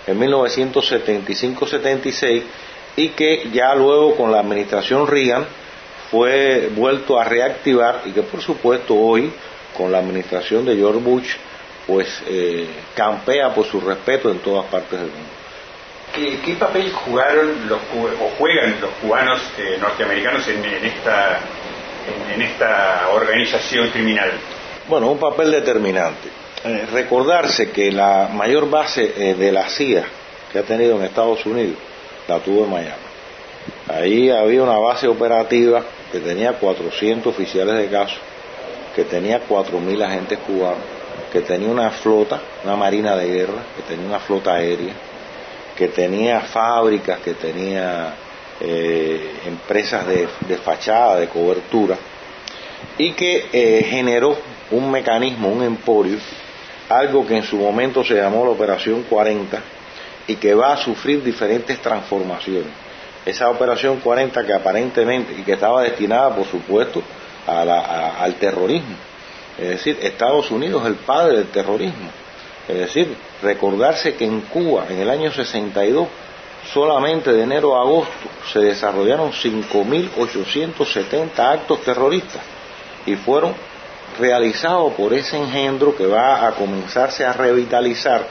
en mil novecientos setenta y cinco setenta y seis, y que ya luego con la administración Reagan fue vuelto a reactivar, y que por supuesto hoy con la administración de George Bush pues eh, campea por su respeto en todas partes del mundo. ¿Qué, qué papel jugaron los o juegan los cubanos eh, norteamericanos en, en esta en, en esta organización criminal? Bueno, un papel determinante. Eh, recordarse que la mayor base eh, de la C I A que ha tenido en Estados Unidos la tuvo en Miami. Ahí había una base operativa que tenía cuatrocientos oficiales de caso, que tenía cuatro mil agentes cubanos, que tenía una flota, una marina de guerra, que tenía una flota aérea, que tenía fábricas, que tenía eh, empresas de, de fachada, de cobertura, y que eh, generó un mecanismo, un emporio, algo que en su momento se llamó la Operación cuarenta, y que va a sufrir diferentes transformaciones. Esa Operación cuarenta que aparentemente, y que estaba destinada por supuesto a la, a, al terrorismo, es decir, Estados Unidos es el padre del terrorismo, es decir, recordarse que en Cuba en el año sesenta y dos solamente de enero a agosto se desarrollaron cinco mil ochocientos setenta actos terroristas y fueron realizados por ese engendro que va a comenzarse a revitalizar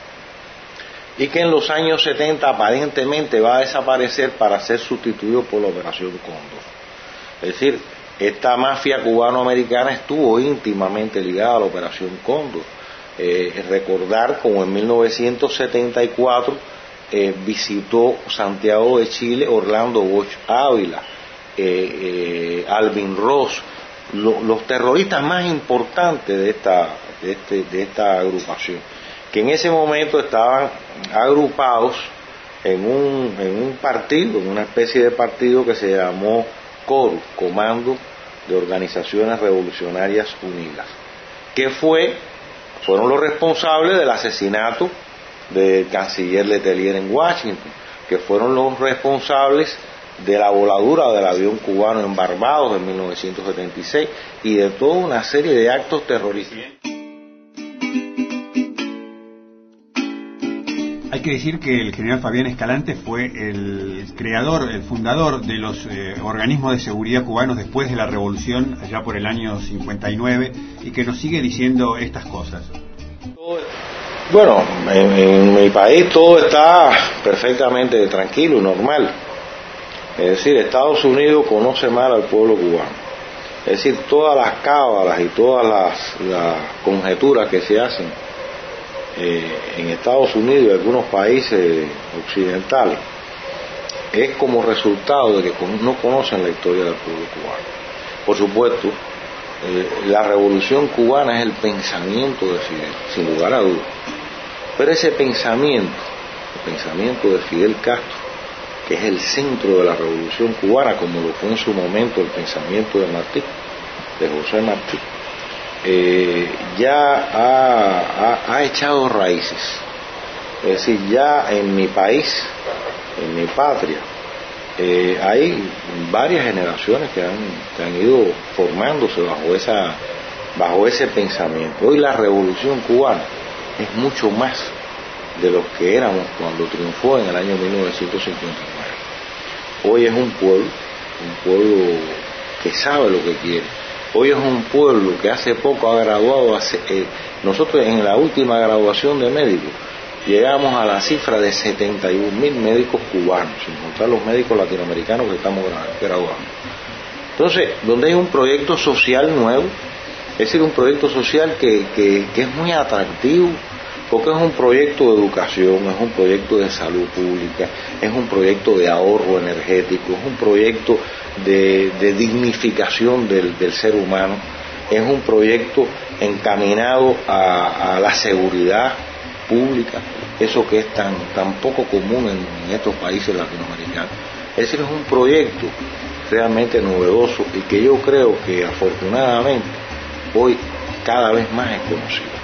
y que en los años setenta aparentemente va a desaparecer para ser sustituido por la Operación Cóndor. Es decir, esta mafia cubano-americana estuvo íntimamente ligada a la Operación Cóndor. Eh, recordar como en mil novecientos setenta y cuatro eh, visitó Santiago de Chile Orlando Bosch Ávila, eh, eh, Alvin Ross, lo, los terroristas más importantes de esta, de, este, de esta agrupación, que en ese momento estaban agrupados en un, en un partido, en una especie de partido que se llamó CORU, Comando de Organizaciones Revolucionarias Unidas, que fue, fueron los responsables del asesinato del canciller Letelier en Washington, que fueron los responsables de la voladura del avión cubano en Barbados en mil novecientos setenta y seis y de toda una serie de actos terroristas. Hay que decir que el general Fabián Escalante fue el creador, el fundador de los eh, organismos de seguridad cubanos después de la revolución, allá por el año cincuenta y nueve, y que nos sigue diciendo estas cosas. Bueno, en, en mi país todo está perfectamente tranquilo y normal. Es decir, Estados Unidos conoce mal al pueblo cubano. Es decir, todas las cábalas y todas las, las conjeturas que se hacen Eh, en Estados Unidos y algunos países occidentales es como resultado de que no conocen la historia del pueblo cubano. Por supuesto, eh, la revolución cubana es el pensamiento de Fidel, sin lugar a dudas, pero ese pensamiento, el pensamiento de Fidel Castro, que es el centro de la revolución cubana, como lo fue en su momento el pensamiento de Martí, de José Martí, Eh, ya ha, ha, ha echado raíces. Es decir, ya en mi país, en mi patria, eh, hay varias generaciones que han, que han ido formándose bajo esa, bajo ese pensamiento. Hoy la revolución cubana es mucho más de los que éramos cuando triunfó en el año mil novecientos cincuenta y nueve. Hoy es un pueblo, un pueblo que sabe lo que quiere. Hoy es un pueblo que hace poco ha graduado, hace, eh, nosotros en la última graduación de médicos llegamos a la cifra de setenta y un mil médicos cubanos, sin contar los médicos latinoamericanos que estamos graduando. Entonces, donde hay un proyecto social nuevo, es decir, un proyecto social que, que, que es muy atractivo, porque es un proyecto de educación, es un proyecto de salud pública, es un proyecto de ahorro energético, es un proyecto de, de dignificación del, del ser humano, es un proyecto encaminado a, a la seguridad pública, eso que es tan, tan poco común en, en estos países latinoamericanos. Es decir, es un proyecto realmente novedoso y que yo creo que afortunadamente hoy cada vez más es conocido.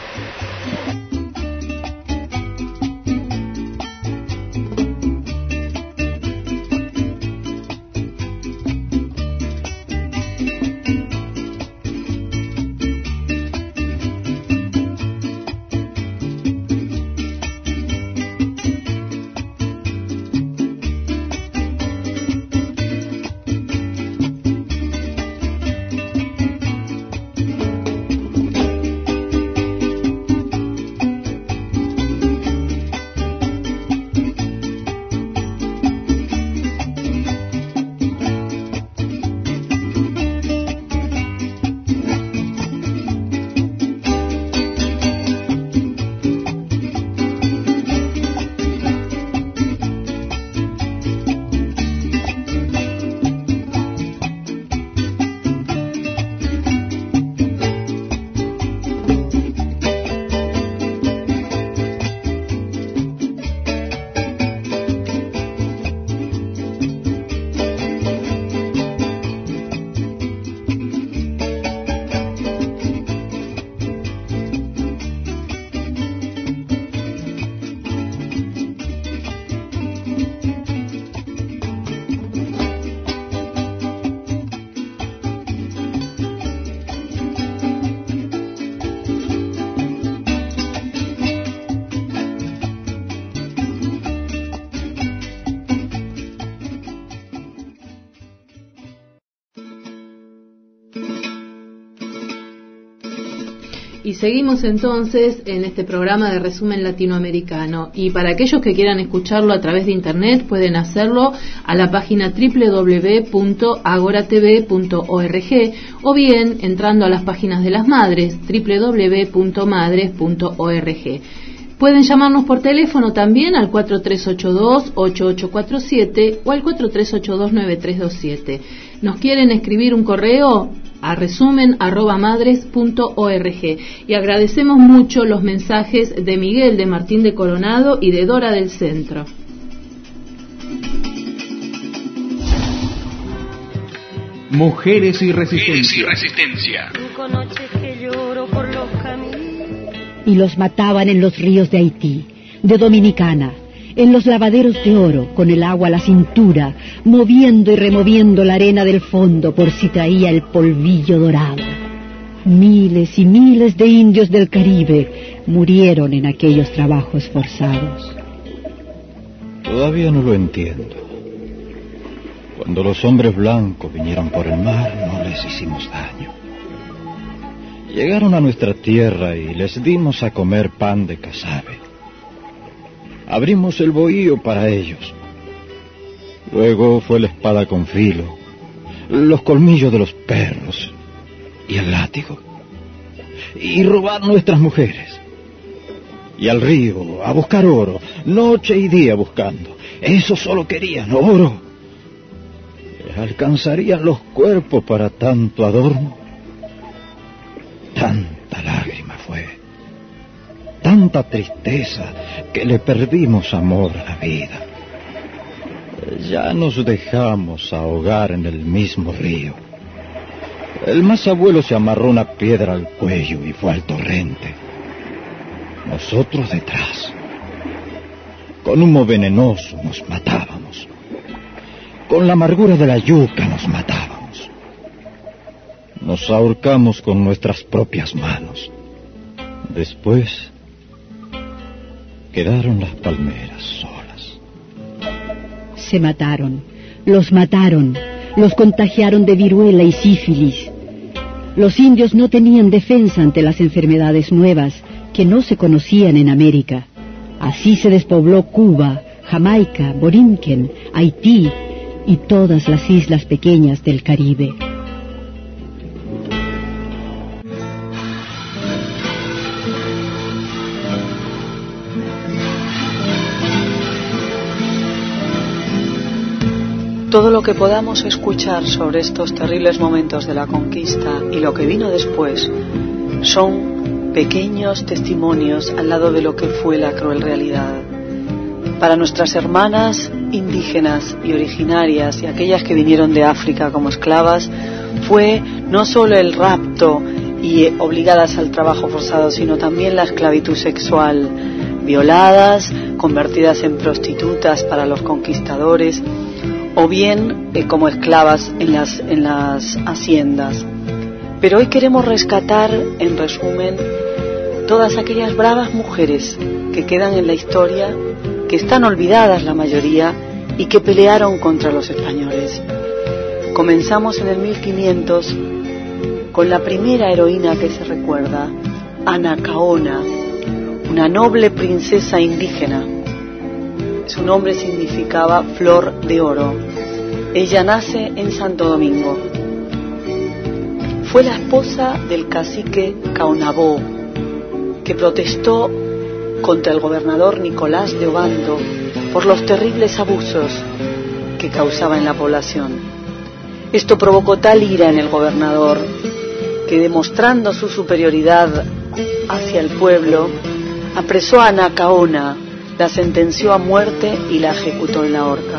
y seguimos entonces en este programa de resumen latinoamericano, y para aquellos que quieran escucharlo a través de internet pueden hacerlo a la página doble u doble u doble u punto agora t v punto org o bien entrando a las páginas de las madres doble u doble u doble u punto madres punto org. Pueden llamarnos por teléfono también al cuatro tres ocho dos, ocho ocho cuatro siete o al cuatro tres ocho dos, nueve tres dos siete. ¿Nos quieren escribir un correo? A resumen arroba madres punto org. Y agradecemos mucho los mensajes de Miguel de Martín de Coronado y de Dora del Centro. Mujeres y resistencia. Mujeres y resistencia. Cinco noches que lloro por los caminos. Y los mataban en los ríos de Haití, de Dominicana, en los lavaderos de oro, con el agua a la cintura, moviendo y removiendo la arena del fondo por si traía el polvillo dorado. Miles y miles de indios del Caribe murieron en aquellos trabajos forzados. Todavía no lo entiendo. Cuando los hombres blancos vinieron por el mar, no les hicimos daño. Llegaron a nuestra tierra y les dimos a comer pan de casabe. Abrimos el bohío para ellos. Luego fue la espada con filo, los colmillos de los perros y el látigo. Y robar nuestras mujeres. Y al río, a buscar oro, noche y día buscando. Eso solo querían, oro. ¿Les alcanzarían los cuerpos para tanto adorno? Tanta lágrima fue, tanta tristeza, que le perdimos amor a la vida. Ya nos dejamos ahogar en el mismo río. El más abuelo se amarró una piedra al cuello y fue al torrente. Nosotros detrás. Con humo venenoso nos matábamos. Con la amargura de la yuca nos matábamos. Nos ahorcamos con nuestras propias manos. Después quedaron las palmeras solas. Se mataron, los mataron, los contagiaron de viruela y sífilis. Los indios no tenían defensa ante las enfermedades nuevas que no se conocían en América. Así se despobló Cuba, Jamaica, Borinquen, Haití y todas las islas pequeñas del Caribe. Todo lo que podamos escuchar sobre estos terribles momentos de la conquista y lo que vino después son pequeños testimonios al lado de lo que fue la cruel realidad. Para nuestras hermanas indígenas y originarias y aquellas que vinieron de África como esclavas, fue no solo el rapto y obligadas al trabajo forzado, sino también la esclavitud sexual, violadas, convertidas en prostitutas para los conquistadores, o bien eh, como esclavas en las, en las haciendas. Pero hoy queremos rescatar, en resumen, todas aquellas bravas mujeres que quedan en la historia, que están olvidadas la mayoría y que pelearon contra los españoles. Comenzamos en el mil quinientos con la primera heroína que se recuerda, Anacaona, una noble princesa indígena. Su nombre significaba flor de oro. Ella nace en Santo Domingo. Fue la esposa del cacique Caonabó, que protestó contra el gobernador Nicolás de Obando por los terribles abusos que causaba en la población. Esto provocó tal ira en el gobernador que, demostrando su superioridad hacia el pueblo, apresó a Anacaona, la sentenció a muerte y la ejecutó en la horca.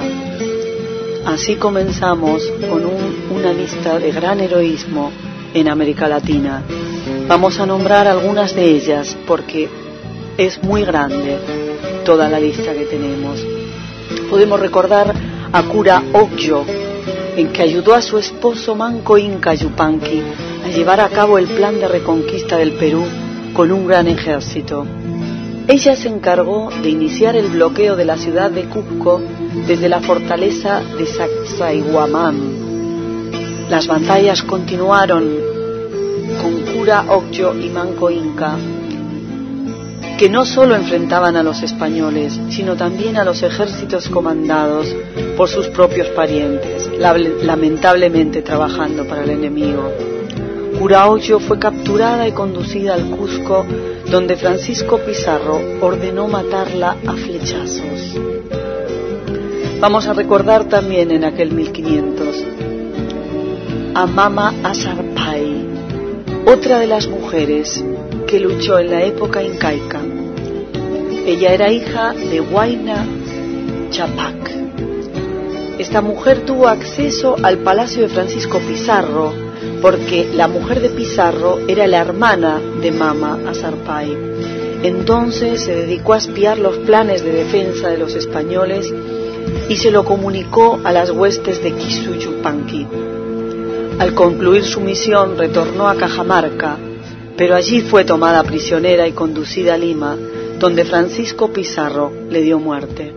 Así comenzamos con un, una lista de gran heroísmo en América Latina. Vamos a nombrar algunas de ellas porque es muy grande toda la lista que tenemos. Podemos recordar a Cura Ocllo, en que ayudó a su esposo Manco Inca Yupanqui a llevar a cabo el plan de reconquista del Perú con un gran ejército. Ella se encargó de iniciar el bloqueo de la ciudad de Cusco desde la fortaleza de Sacsayhuamán. Las batallas continuaron con Cura Cura Ocllo y Manco Inca, que no solo enfrentaban a los españoles, sino también a los ejércitos comandados por sus propios parientes, lamentablemente trabajando para el enemigo. Cura Ocllo fue capturada y conducida al Cusco, donde Francisco Pizarro ordenó matarla a flechazos. Vamos a recordar también en aquel mil quinientos a Mama Azarpay, otra de las mujeres que luchó en la época incaica. Ella era hija de Huayna Capac. Esta mujer tuvo acceso al palacio de Francisco Pizarro porque la mujer de Pizarro era la hermana de Mama Azarpay. Entonces se dedicó a espiar los planes de defensa de los españoles y se lo comunicó a las huestes de Kisu Yupanqui. Al concluir su misión retornó a Cajamarca, pero allí fue tomada prisionera y conducida a Lima, donde Francisco Pizarro le dio muerte.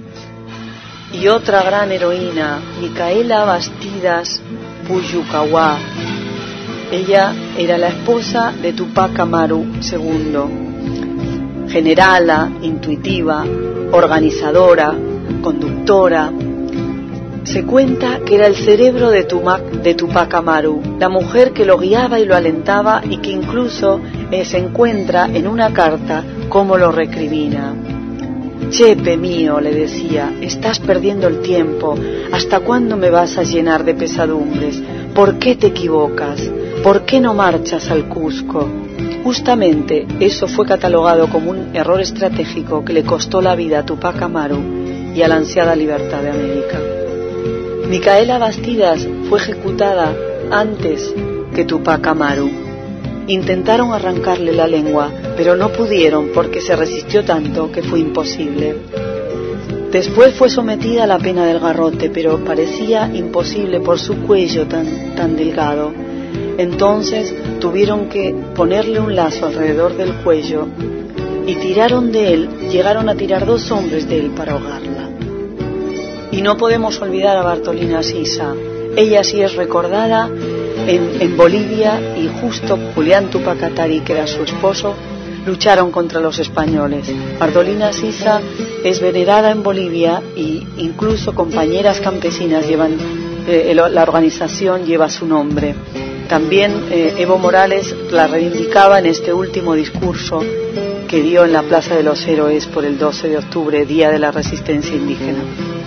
Y otra gran heroína, Micaela Bastidas Puyucahuá. Ella era la esposa de Tupac Amaru segundo, generala, intuitiva, organizadora, conductora. Se cuenta que era el cerebro de, Tumac, de Tupac Amaru, la mujer que lo guiaba y lo alentaba y que incluso eh, se encuentra en una carta como lo recrimina. Chepe mío, le decía, estás perdiendo el tiempo. ¿Hasta cuándo me vas a llenar de pesadumbres? ¿Por qué te equivocas? ¿Por qué no marchas al Cusco? Justamente eso fue catalogado como un error estratégico que le costó la vida a Tupac Amaru y a la ansiada libertad de América. Micaela Bastidas fue ejecutada antes que Tupac Amaru. Intentaron arrancarle la lengua, pero no pudieron porque se resistió tanto que fue imposible. Después fue sometida a la pena del garrote, pero parecía imposible por su cuello tan, tan delgado. Entonces tuvieron que ponerle un lazo alrededor del cuello y tiraron de él, llegaron a tirar dos hombres de él para ahogarla. Y no podemos olvidar a Bartolina Sisa. Ella sí es recordada en, en Bolivia, y justo Julián Tupac Katari, que era su esposo, lucharon contra los españoles. Bartolina Sisa es venerada en Bolivia y incluso compañeras campesinas llevan, eh, la organización lleva su nombre. También eh, Evo Morales la reivindicaba en este último discurso que dio en la Plaza de los Héroes por el doce de octubre, Día de la Resistencia Indígena.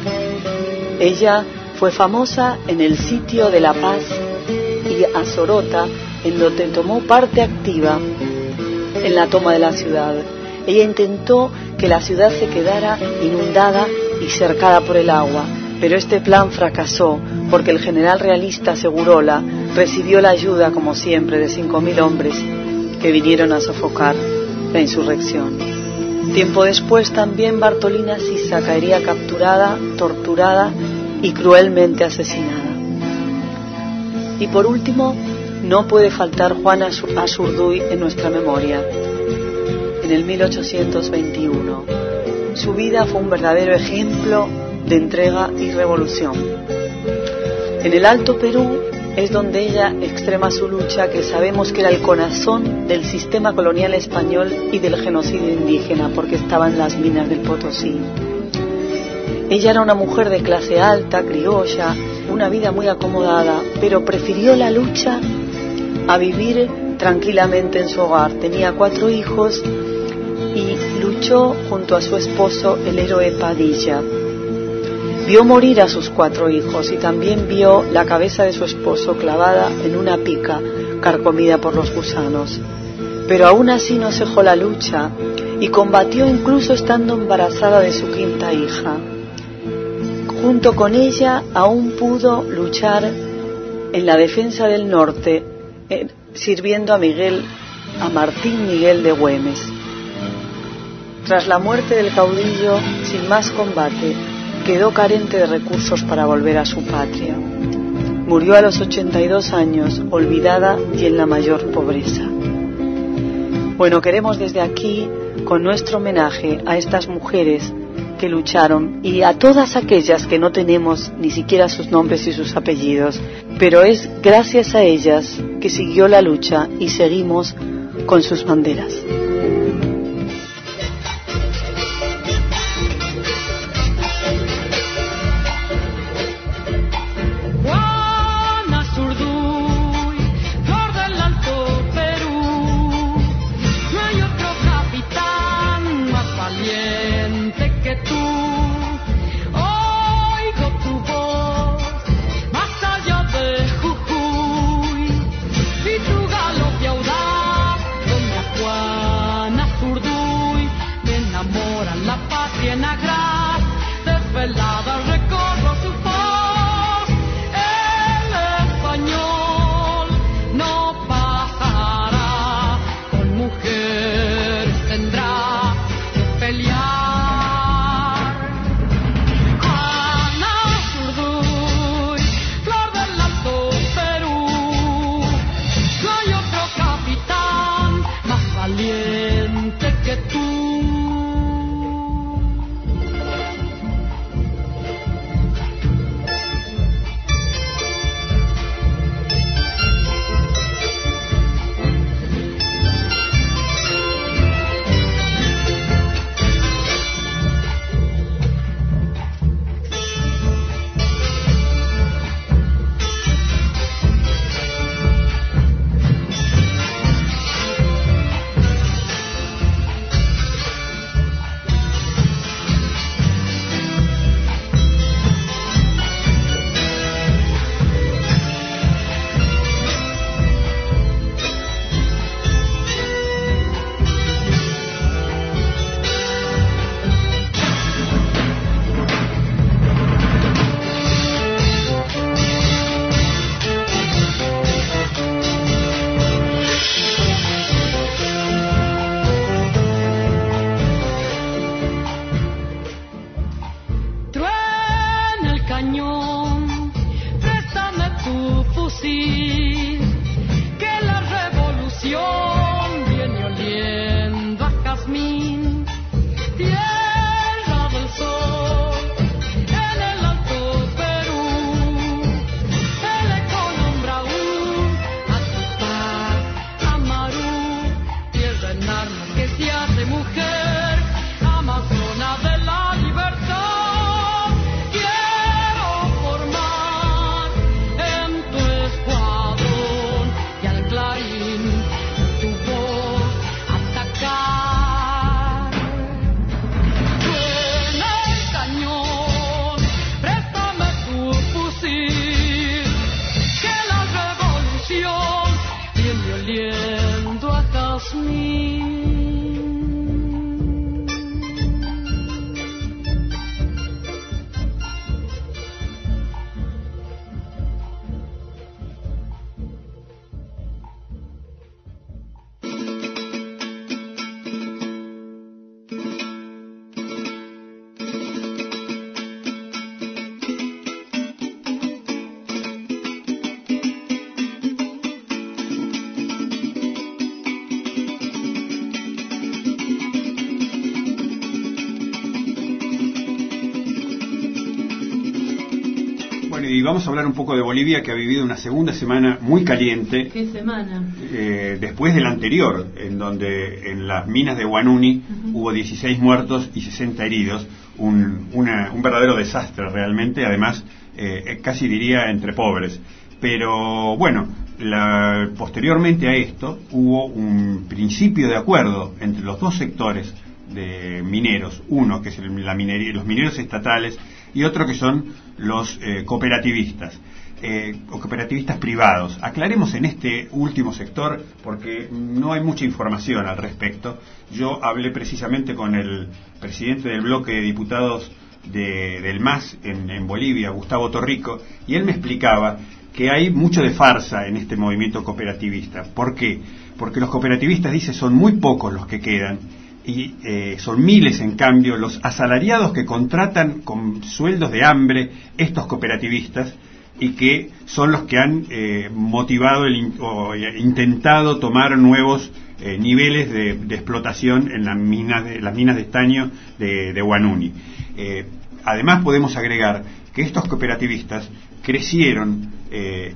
Ella fue famosa en el sitio de La Paz y Azorota, en donde tomó parte activa en la toma de la ciudad. Ella intentó que la ciudad se quedara inundada y cercada por el agua, pero este plan fracasó porque el general realista Segurola recibió la ayuda, como siempre, de cinco mil hombres que vinieron a sofocar la insurrección. Tiempo después también Bartolina Sisa caería capturada, torturada y cruelmente asesinada. Y por último, no puede faltar Juana Azurduy en nuestra memoria. En el mil ochocientos veintiuno, su vida fue un verdadero ejemplo de entrega y revolución. En el Alto Perú es donde ella extrema su lucha, que sabemos que era el corazón del sistema colonial español y del genocidio indígena, porque estaban las minas del Potosí. Ella era una mujer de clase alta, criolla, una vida muy acomodada, pero prefirió la lucha a vivir tranquilamente en su hogar. Tenía cuatro hijos y luchó junto a su esposo, el héroe Padilla. Vio morir a sus cuatro hijos y también vio la cabeza de su esposo clavada en una pica, carcomida por los gusanos. Pero aún así no cejó la lucha y combatió incluso estando embarazada de su quinta hija. Junto con ella aún pudo luchar en la defensa del norte, eh, sirviendo a Miguel, a Martín Miguel de Güemes. Tras la muerte del caudillo, sin más combate, quedó carente de recursos para volver a su patria. Murió a los ochenta y dos años, olvidada y en la mayor pobreza. Bueno, queremos desde aquí, con nuestro homenaje a estas mujeres que lucharon y a todas aquellas que no tenemos ni siquiera sus nombres y sus apellidos, pero es gracias a ellas que siguió la lucha y seguimos con sus banderas. Y vamos a hablar un poco de Bolivia, que ha vivido una segunda semana muy caliente. ¿Qué semana? Eh, después de la anterior, en donde en las minas de Huanuni uh-huh. hubo dieciséis muertos y sesenta heridos. Un, una, un verdadero desastre realmente, además, eh, casi diría entre pobres. Pero bueno, la, posteriormente a esto hubo un principio de acuerdo entre los dos sectores de mineros. Uno que es el, la minería, los mineros estatales, y otro que son los eh, cooperativistas eh, o cooperativistas privados. Aclaremos en este último sector porque no hay mucha información al respecto. Yo hablé precisamente con el presidente del bloque de diputados de, del M A S en, en Bolivia, Gustavo Torrico, y él me explicaba que hay mucho de farsa en este movimiento cooperativista. ¿Por qué? Porque los cooperativistas, dice, son muy pocos los que quedan, y eh, son miles, en cambio, los asalariados que contratan con sueldos de hambre estos cooperativistas, y que son los que han eh, motivado el, o intentado tomar nuevos eh, niveles de, de explotación en las minas de, las minas de estaño de, de Huanuni. Eh, además podemos agregar que estos cooperativistas crecieron eh,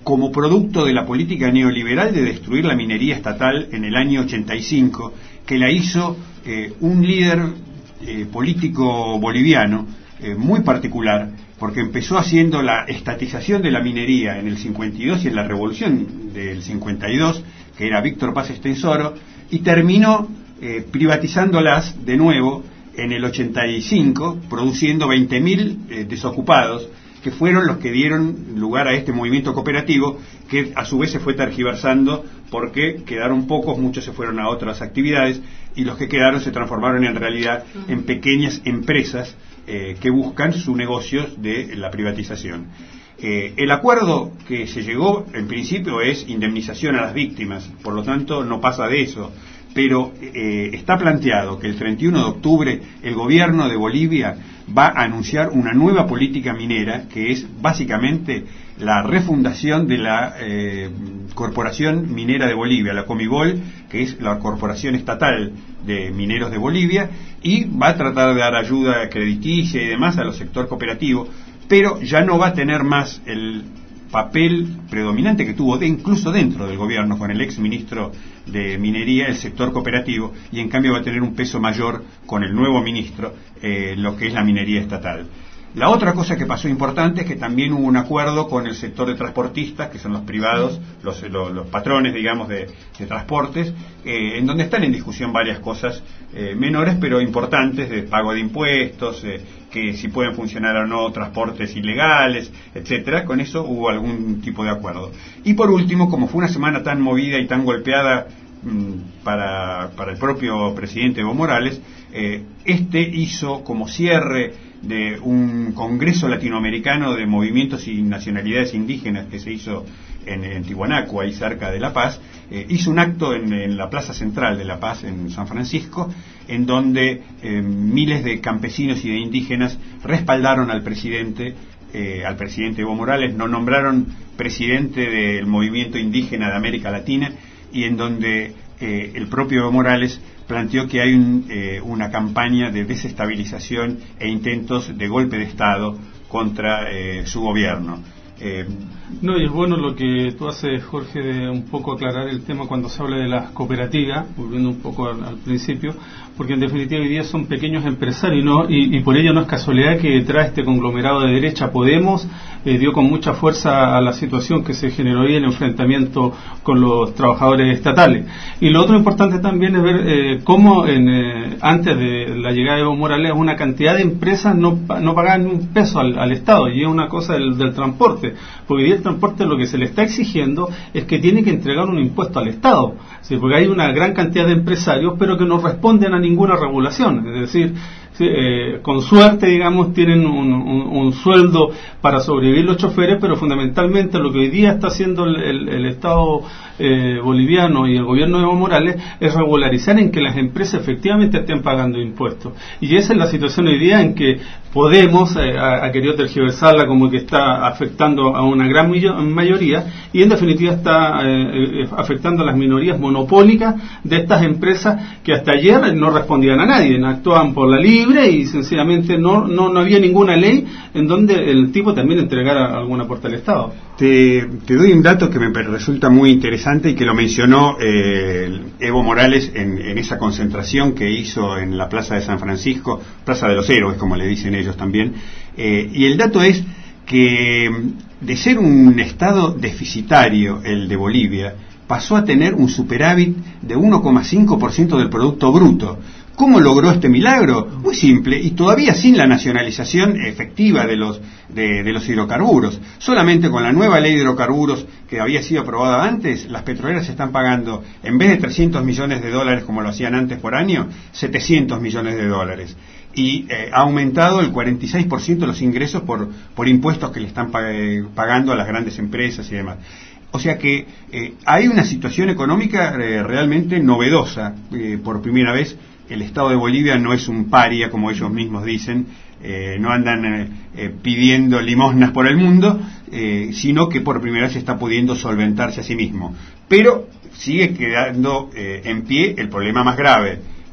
como producto de la política neoliberal de destruir la minería estatal en el año ochenta y cinco, que la hizo eh, un líder eh, político boliviano eh, muy particular, porque empezó haciendo la estatización de la minería en el cincuenta y dos y en la revolución del cincuenta y dos, que era Víctor Paz Estenssoro, y terminó eh, privatizándolas de nuevo en el ochenta y cinco, produciendo veinte mil eh, desocupados, que fueron los que dieron lugar a este movimiento cooperativo, que a su vez se fue tergiversando porque quedaron pocos, muchos se fueron a otras actividades, y los que quedaron se transformaron en realidad en pequeñas empresas eh, que buscan sus negocios de la privatización. Eh, el acuerdo que se llegó en principio es indemnización a las víctimas, por lo tanto no pasa de eso, pero eh, está planteado que el treinta y uno de octubre el gobierno de Bolivia va a anunciar una nueva política minera, que es básicamente la refundación de la eh, Corporación Minera de Bolivia, la Comibol, que es la corporación estatal de mineros de Bolivia, y va a tratar de dar ayuda crediticia y demás a los sectores cooperativos, pero ya no va a tener más el papel predominante que tuvo de, incluso dentro del gobierno con el ex ministro de Minería, el sector cooperativo, y en cambio va a tener un peso mayor con el nuevo ministro, eh, lo que es la minería estatal. La otra cosa que pasó importante es que también hubo un acuerdo con el sector de transportistas, que son los privados, los, los, los patrones, digamos, de, de transportes, eh, en donde están en discusión varias cosas eh, menores, pero importantes, de pago de impuestos, eh, que si pueden funcionar o no transportes ilegales, etcétera. Con eso hubo algún tipo de acuerdo. Y por último, como fue una semana tan movida y tan golpeada mmm, para, para el propio presidente Evo Morales, eh, este hizo como cierre de un congreso latinoamericano de movimientos y nacionalidades indígenas que se hizo en, en Tiwanaku, ahí cerca de La Paz, eh, hizo un acto en, en la plaza central de La Paz, en San Francisco, en donde eh, miles de campesinos y de indígenas respaldaron al presidente, eh, al presidente Evo Morales, no nombraron presidente del movimiento indígena de América Latina, y en donde eh, el propio Evo Morales planteó que hay un, eh, una campaña de desestabilización e intentos de golpe de Estado contra eh, su gobierno. Eh, no, y es bueno lo que tú haces, Jorge, de un poco aclarar el tema cuando se habla de las cooperativas, volviendo un poco al, al principio, porque en definitiva hoy día son pequeños empresarios, ¿no? y, y por ello no es casualidad que detrás este conglomerado de derecha Podemos eh, dio con mucha fuerza a la situación que se generó ahí, el enfrentamiento con los trabajadores estatales. Y lo otro importante también es ver eh, cómo en, eh, antes de la llegada de Evo Morales una cantidad de empresas no, no pagaban un peso al, al Estado, y es una cosa del, del transporte, porque hoy día el transporte lo que se le está exigiendo es que tiene que entregar un impuesto al Estado, ¿sí? Porque hay una gran cantidad de empresarios pero que no responden a ninguna regulación, es decir, sí, eh, con suerte, digamos, tienen un, un, un sueldo para sobrevivir los choferes, pero fundamentalmente lo que hoy día está haciendo el, el, el Estado eh, boliviano y el gobierno de Evo Morales es regularizar en que las empresas efectivamente estén pagando impuestos, y esa es la situación hoy día en que Podemos eh, ha, ha querido tergiversarla como que está afectando a una gran mayoría, y en definitiva está eh, eh, afectando a las minorías monopólicas de estas empresas que hasta ayer no respondían a nadie, no actuaban por la libre y sencillamente no, no, no había ninguna ley en donde el tipo también entregara algún aporte al Estado. Te, te doy un dato que me resulta muy interesante y que lo mencionó eh, Evo Morales en, en esa concentración que hizo en la Plaza de San Francisco, Plaza de los Héroes, como le dicen ellos también, eh, y el dato es que de ser un estado deficitario el de Bolivia, pasó a tener un superávit de uno coma cinco por ciento del Producto Bruto. ¿Cómo logró este milagro? Muy simple, y todavía sin la nacionalización efectiva de los de, de los hidrocarburos. Solamente con la nueva ley de hidrocarburos que había sido aprobada antes, las petroleras están pagando, en vez de trescientos millones de dólares como lo hacían antes por año, setecientos millones de dólares. Y eh, ha aumentado el cuarenta y seis por ciento de los ingresos por, por impuestos que le están pag- pagando a las grandes empresas y demás. O sea que eh, hay una situación económica eh, realmente novedosa. Eh, por primera vez el Estado de Bolivia no es un paria, como ellos mismos dicen, eh, no andan eh, eh, pidiendo limosnas por el mundo, eh, sino que por primera vez está pudiendo solventarse a sí mismo. Pero sigue quedando eh, en pie el problema más grave.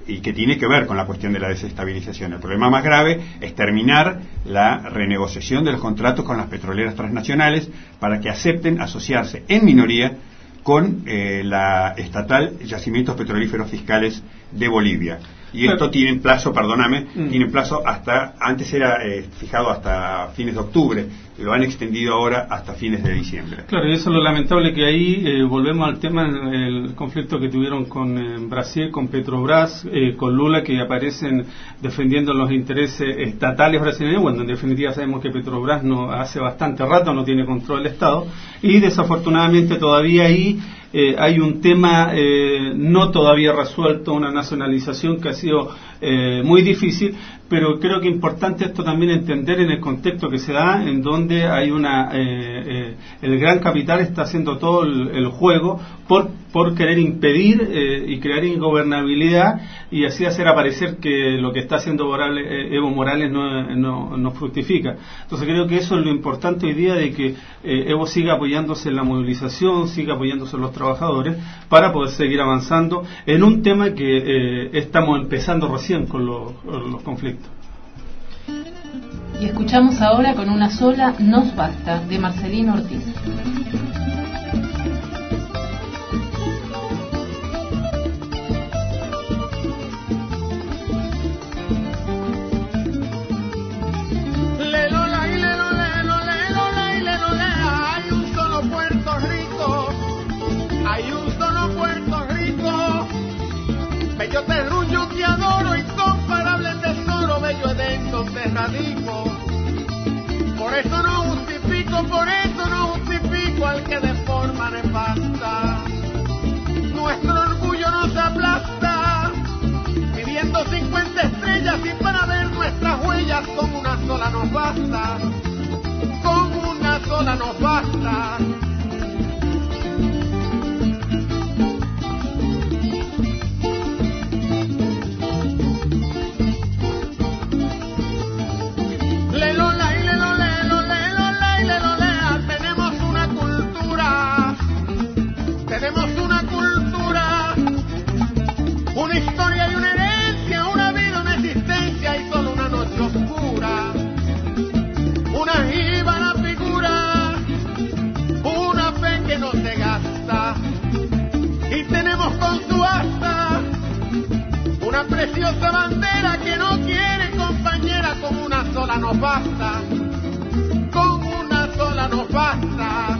y que tiene que ver con la cuestión de la desestabilización. El problema más grave es terminar la renegociación de los contratos con las petroleras transnacionales para que acepten asociarse en minoría con eh, la estatal Yacimientos Petrolíferos Fiscales de Bolivia. Y esto tiene plazo, perdóname, mm. tiene plazo hasta, antes era eh, fijado hasta fines de octubre, lo han extendido ahora hasta fines de diciembre. Claro, y eso es lo lamentable, que ahí eh, volvemos al tema, el conflicto que tuvieron con eh, Brasil, con Petrobras, eh, con Lula, que aparecen defendiendo los intereses estatales brasileños. Bueno, en definitiva sabemos que Petrobras no hace bastante rato no tiene control del Estado, y desafortunadamente todavía ahí Eh, hay un tema eh, no todavía resuelto, una nacionalización que ha sido eh, muy difícil, pero creo que es importante esto también entender en el contexto que se da, en donde hay una eh, eh, el gran capital está haciendo todo el, el juego por por querer impedir eh, y crear ingobernabilidad, y así hacer aparecer que lo que está haciendo Morales, eh, Evo Morales no, no, no fructifica. Entonces creo que eso es lo importante hoy día, de que eh, Evo siga apoyándose en la movilización, siga apoyándose en los trabajadores, para poder seguir avanzando en un tema que eh, estamos empezando recién con los, los conflictos. Y escuchamos ahora Con una sola nos basta, de Marcelino Ortiz. Yo terruño que adoro, incomparable tesoro, bello edento, te radico. Por eso no justifico, por eso no justifico al que de forma nefasta nuestro orgullo nos aplasta, pidiendo cincuenta estrellas y para ver nuestras huellas con una sola nos basta, con una sola nos basta. Tenemos una cultura, una historia y una herencia, una vida, una existencia y solo una noche oscura, una jíbara figura, una fe que no se gasta, y tenemos con su asta una preciosa bandera que no quiere compañera, con una sola nos basta, con una sola nos basta.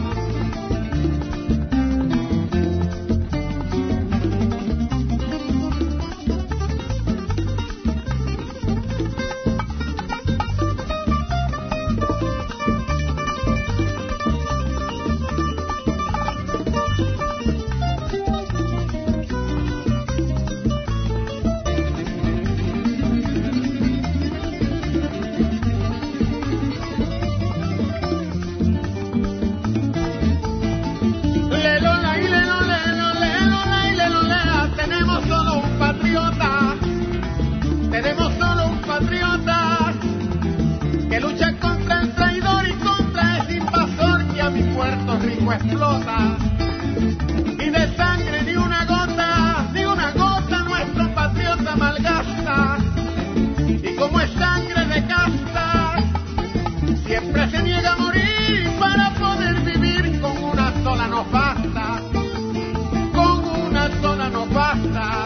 Explota y de sangre ni una gota, ni una gota nuestro patriota malgasta, y como es sangre de casta siempre se niega a morir para poder vivir, con una sola nos basta, con una sola nos basta.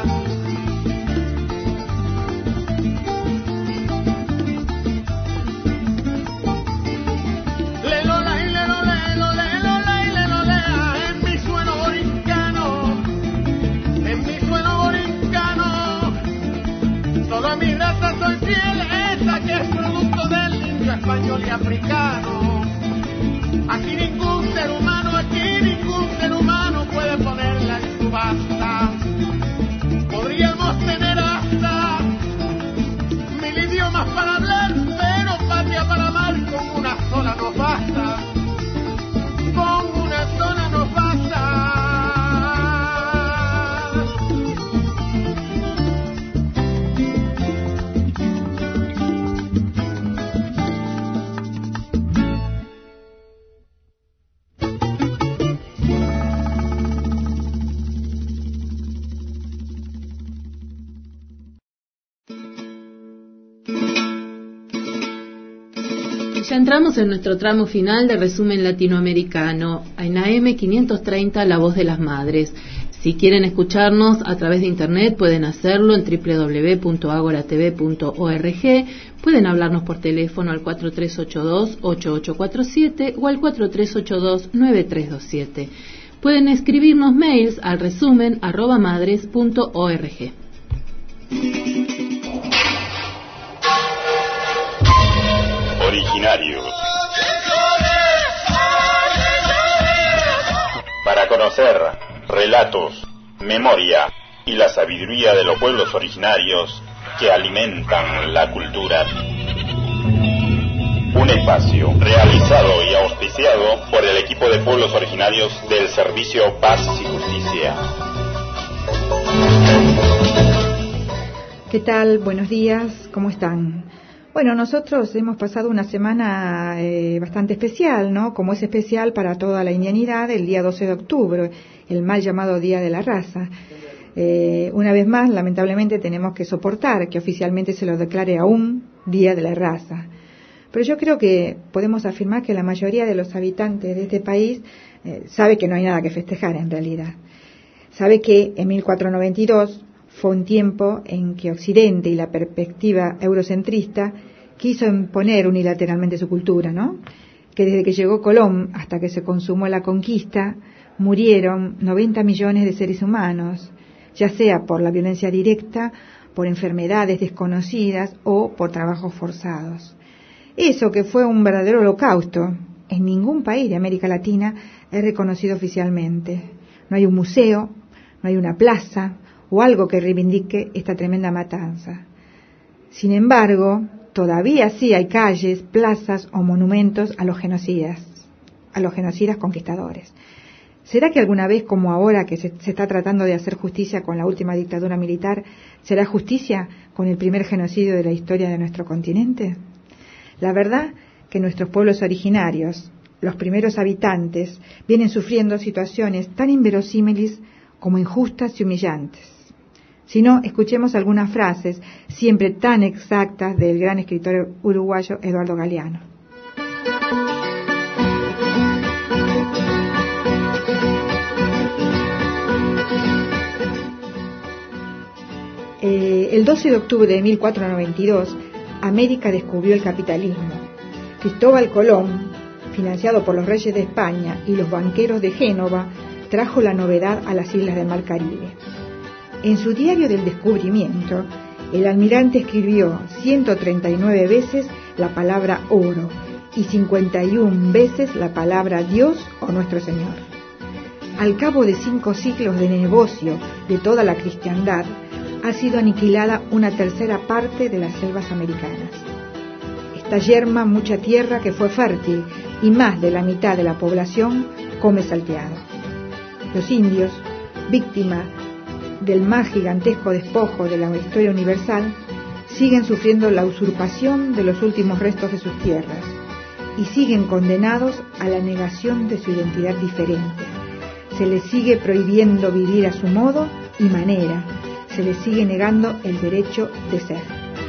Solo a mi raza soy fiel, esa que es producto del indio español y africano. Aquí ningún ser humano, aquí ningún ser humano puede ponerla en subasta. Podríamos tener hasta mil idiomas para hablar, pero patria para amar, con una sola nos basta, con una sola nos basta. ya entramos en nuestro tramo final de resumen latinoamericano, en A M quinientos treinta, La Voz de las Madres. Si quieren escucharnos a través de internet pueden hacerlo en doble u doble u doble u punto agora t v punto org, pueden hablarnos por teléfono al cuatro tres ocho dos, ocho ocho cuatro siete o al cuatro tres ocho dos, nueve tres dos siete. Pueden escribirnos mails al resumen arroba madres punto org. Originarios. Para conocer relatos, memoria y la sabiduría de los pueblos originarios que alimentan la cultura. Un espacio realizado y auspiciado por el equipo de pueblos originarios del Servicio Paz y Justicia. ¿Qué tal? Buenos días, ¿cómo están? Bueno, nosotros hemos pasado una semana eh, bastante especial, ¿no? Como es especial para toda la indianidad el día doce de octubre, el mal llamado Día de la Raza. Eh, una vez más, lamentablemente, tenemos que soportar que oficialmente se lo declare aún Día de la Raza. Pero yo creo que podemos afirmar que la mayoría de los habitantes de este país eh, sabe que no hay nada que festejar en realidad. Sabe que en mil cuatrocientos noventa y dos fue un tiempo en que Occidente y la perspectiva eurocentrista quiso imponer unilateralmente su cultura, ¿no? Que desde que llegó Colón hasta que se consumó la conquista, murieron noventa millones de seres humanos, ya sea por la violencia directa, por enfermedades desconocidas o por trabajos forzados. Eso, que fue un verdadero holocausto, en ningún país de América Latina es reconocido oficialmente. No hay un museo, no hay una plaza o algo que reivindique esta tremenda matanza. Sin embargo, todavía sí hay calles, plazas o monumentos a los genocidas, a los genocidas conquistadores. ¿Será que alguna vez, como ahora que se, se está tratando de hacer justicia con la última dictadura militar, será justicia con el primer genocidio de la historia de nuestro continente? La verdad que nuestros pueblos originarios, los primeros habitantes, vienen sufriendo situaciones tan inverosímiles como injustas y humillantes. Si no, escuchemos algunas frases siempre tan exactas del gran escritor uruguayo Eduardo Galeano. Eh, el doce de octubre de mil cuatrocientos noventa y dos, América descubrió el capitalismo. Cristóbal Colón, financiado por los reyes de España y los banqueros de Génova, trajo la novedad a las islas del Mar Caribe. En su diario del descubrimiento, el almirante escribió ciento treinta y nueve veces la palabra oro y cincuenta y una veces la palabra Dios o Nuestro Señor. Al cabo de cinco siglos de negocio de toda la cristiandad, ha sido aniquilada una tercera parte de las selvas americanas. Esta yerma mucha tierra que fue fértil y más de la mitad de la población come salteado. Los indios, víctimas del más gigantesco despojo de la historia universal, siguen sufriendo la usurpación de los últimos restos de sus tierras y siguen condenados a la negación de su identidad diferente. Se les sigue prohibiendo vivir a su modo y manera, se les sigue negando el derecho de ser.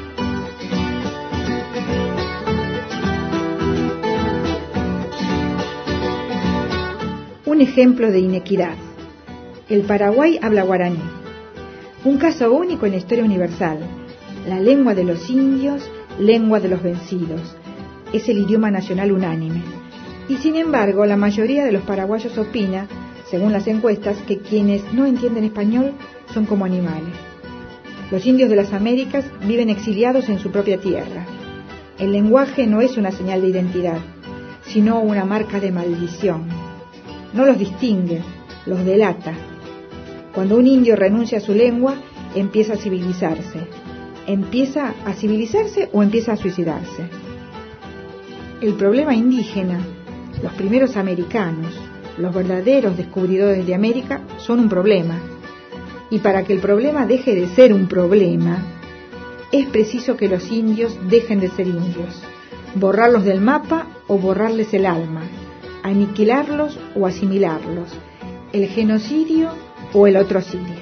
Un ejemplo de inequidad. El Paraguay habla guaraní. Un caso único en la historia universal. La lengua de los indios, lengua de los vencidos. Es el idioma nacional unánime. Y sin embargo, la mayoría de los paraguayos opina, según las encuestas, que quienes no entienden español son como animales. Los indios de las Américas viven exiliados en su propia tierra. El lenguaje no es una señal de identidad, sino una marca de maldición. No los distingue, los delata. Cuando un indio renuncia a su lengua, empieza a civilizarse. ¿Empieza a civilizarse o empieza a suicidarse? El problema indígena, los primeros americanos, los verdaderos descubridores de América, son un problema. Y para que el problema deje de ser un problema, es preciso que los indios dejen de ser indios, borrarlos del mapa o borrarles el alma, aniquilarlos o asimilarlos, el genocidio o el otrocidio.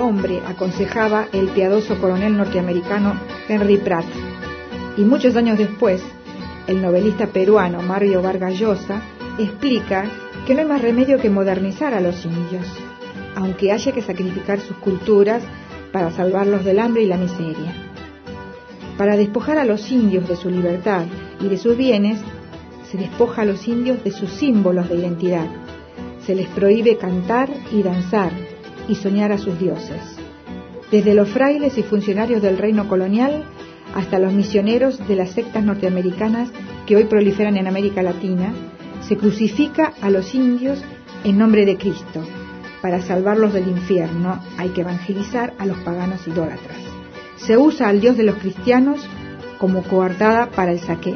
hombre, aconsejaba el piadoso coronel norteamericano Henry Pratt. Y muchos años después, el novelista peruano Mario Vargas Llosa explica que no hay más remedio que modernizar a los indios, aunque haya que sacrificar sus culturas para salvarlos del hambre y la miseria. Para despojar a los indios de su libertad y de sus bienes, se despoja a los indios de sus símbolos de identidad. Se les prohíbe cantar y danzar y soñar a sus dioses. Desde los frailes y funcionarios del reino colonial hasta los misioneros de las sectas norteamericanas que hoy proliferan en América Latina, se crucifica a los indios en nombre de Cristo. Para salvarlos del infierno hay que evangelizar a los paganos idólatras. Se usa al Dios de los cristianos como coartada para el saqueo.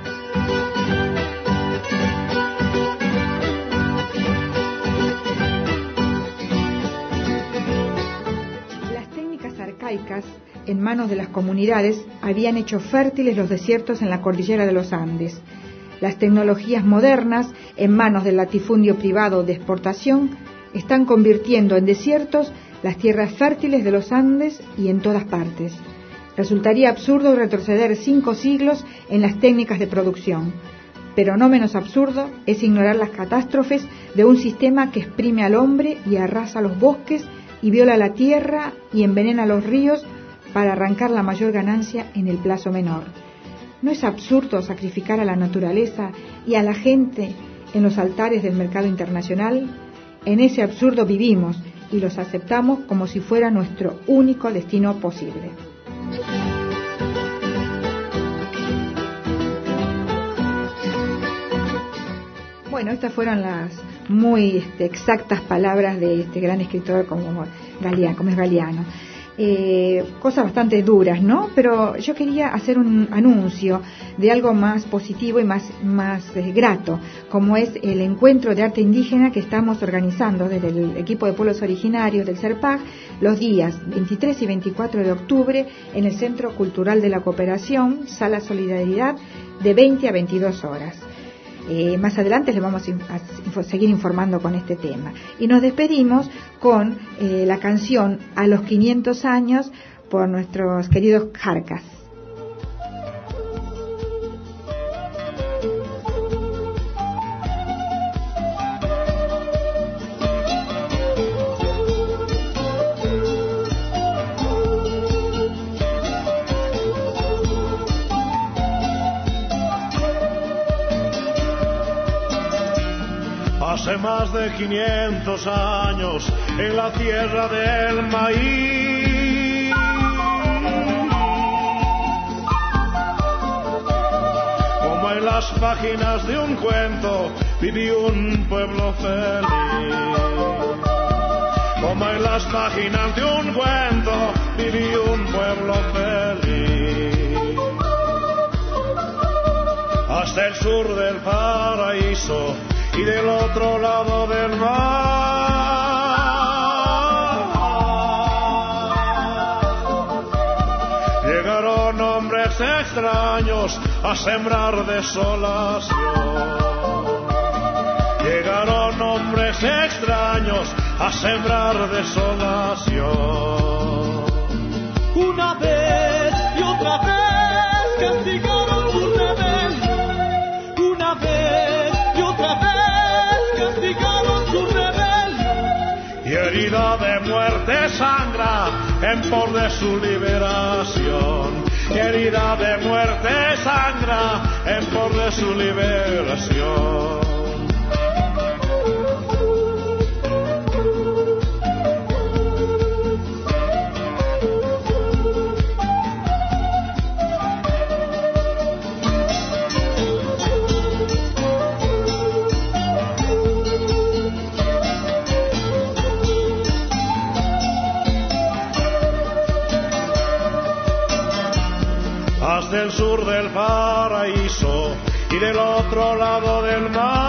Las técnicas arcaicas en manos de las comunidades habían hecho fértiles los desiertos en la cordillera de los Andes. Las tecnologías modernas en manos del latifundio privado de exportación están convirtiendo en desiertos las tierras fértiles de los Andes y en todas partes. Resultaría absurdo retroceder cinco siglos en las técnicas de producción, pero no menos absurdo es ignorar las catástrofes de un sistema que exprime al hombre y arrasa los bosques y viola la tierra y envenena los ríos para arrancar la mayor ganancia en el plazo menor. ¿No es absurdo sacrificar a la naturaleza y a la gente en los altares del mercado internacional? En ese absurdo vivimos y los aceptamos como si fuera nuestro único destino posible. Bueno, estas fueron las muy este, exactas palabras de este gran escritor como Galeano, como es Galeano. Eh, cosas bastante duras, ¿no? Pero yo quería hacer un anuncio de algo más positivo y más, más eh, grato, como es el encuentro de arte indígena que estamos organizando desde el equipo de pueblos originarios del CERPAG los días veintitrés y veinticuatro de octubre en el Centro Cultural de la Cooperación, Sala Solidaridad, de veinte a veintidós horas. Eh, más adelante les vamos a, inf- a seguir informando con este tema. Y nos despedimos con eh, la canción A los quinientos años por nuestros queridos Jarcas. Hace más de quinientos años en la tierra del maíz, como en las páginas de un cuento vivió un pueblo feliz. Como en las páginas de un cuento vivió un pueblo feliz. Hasta el sur del paraíso y del otro lado del mar llegaron hombres extraños a sembrar desolación. Llegaron hombres extraños a sembrar desolación. Una vez y otra vez castigaron su rebelión. Una vez y otra vez castigaron su rebelión. Y herida de muerte sangra en pos de su liberación. Y herida de muerte sangra en pos de su liberación. Del sur del paraíso y del otro lado del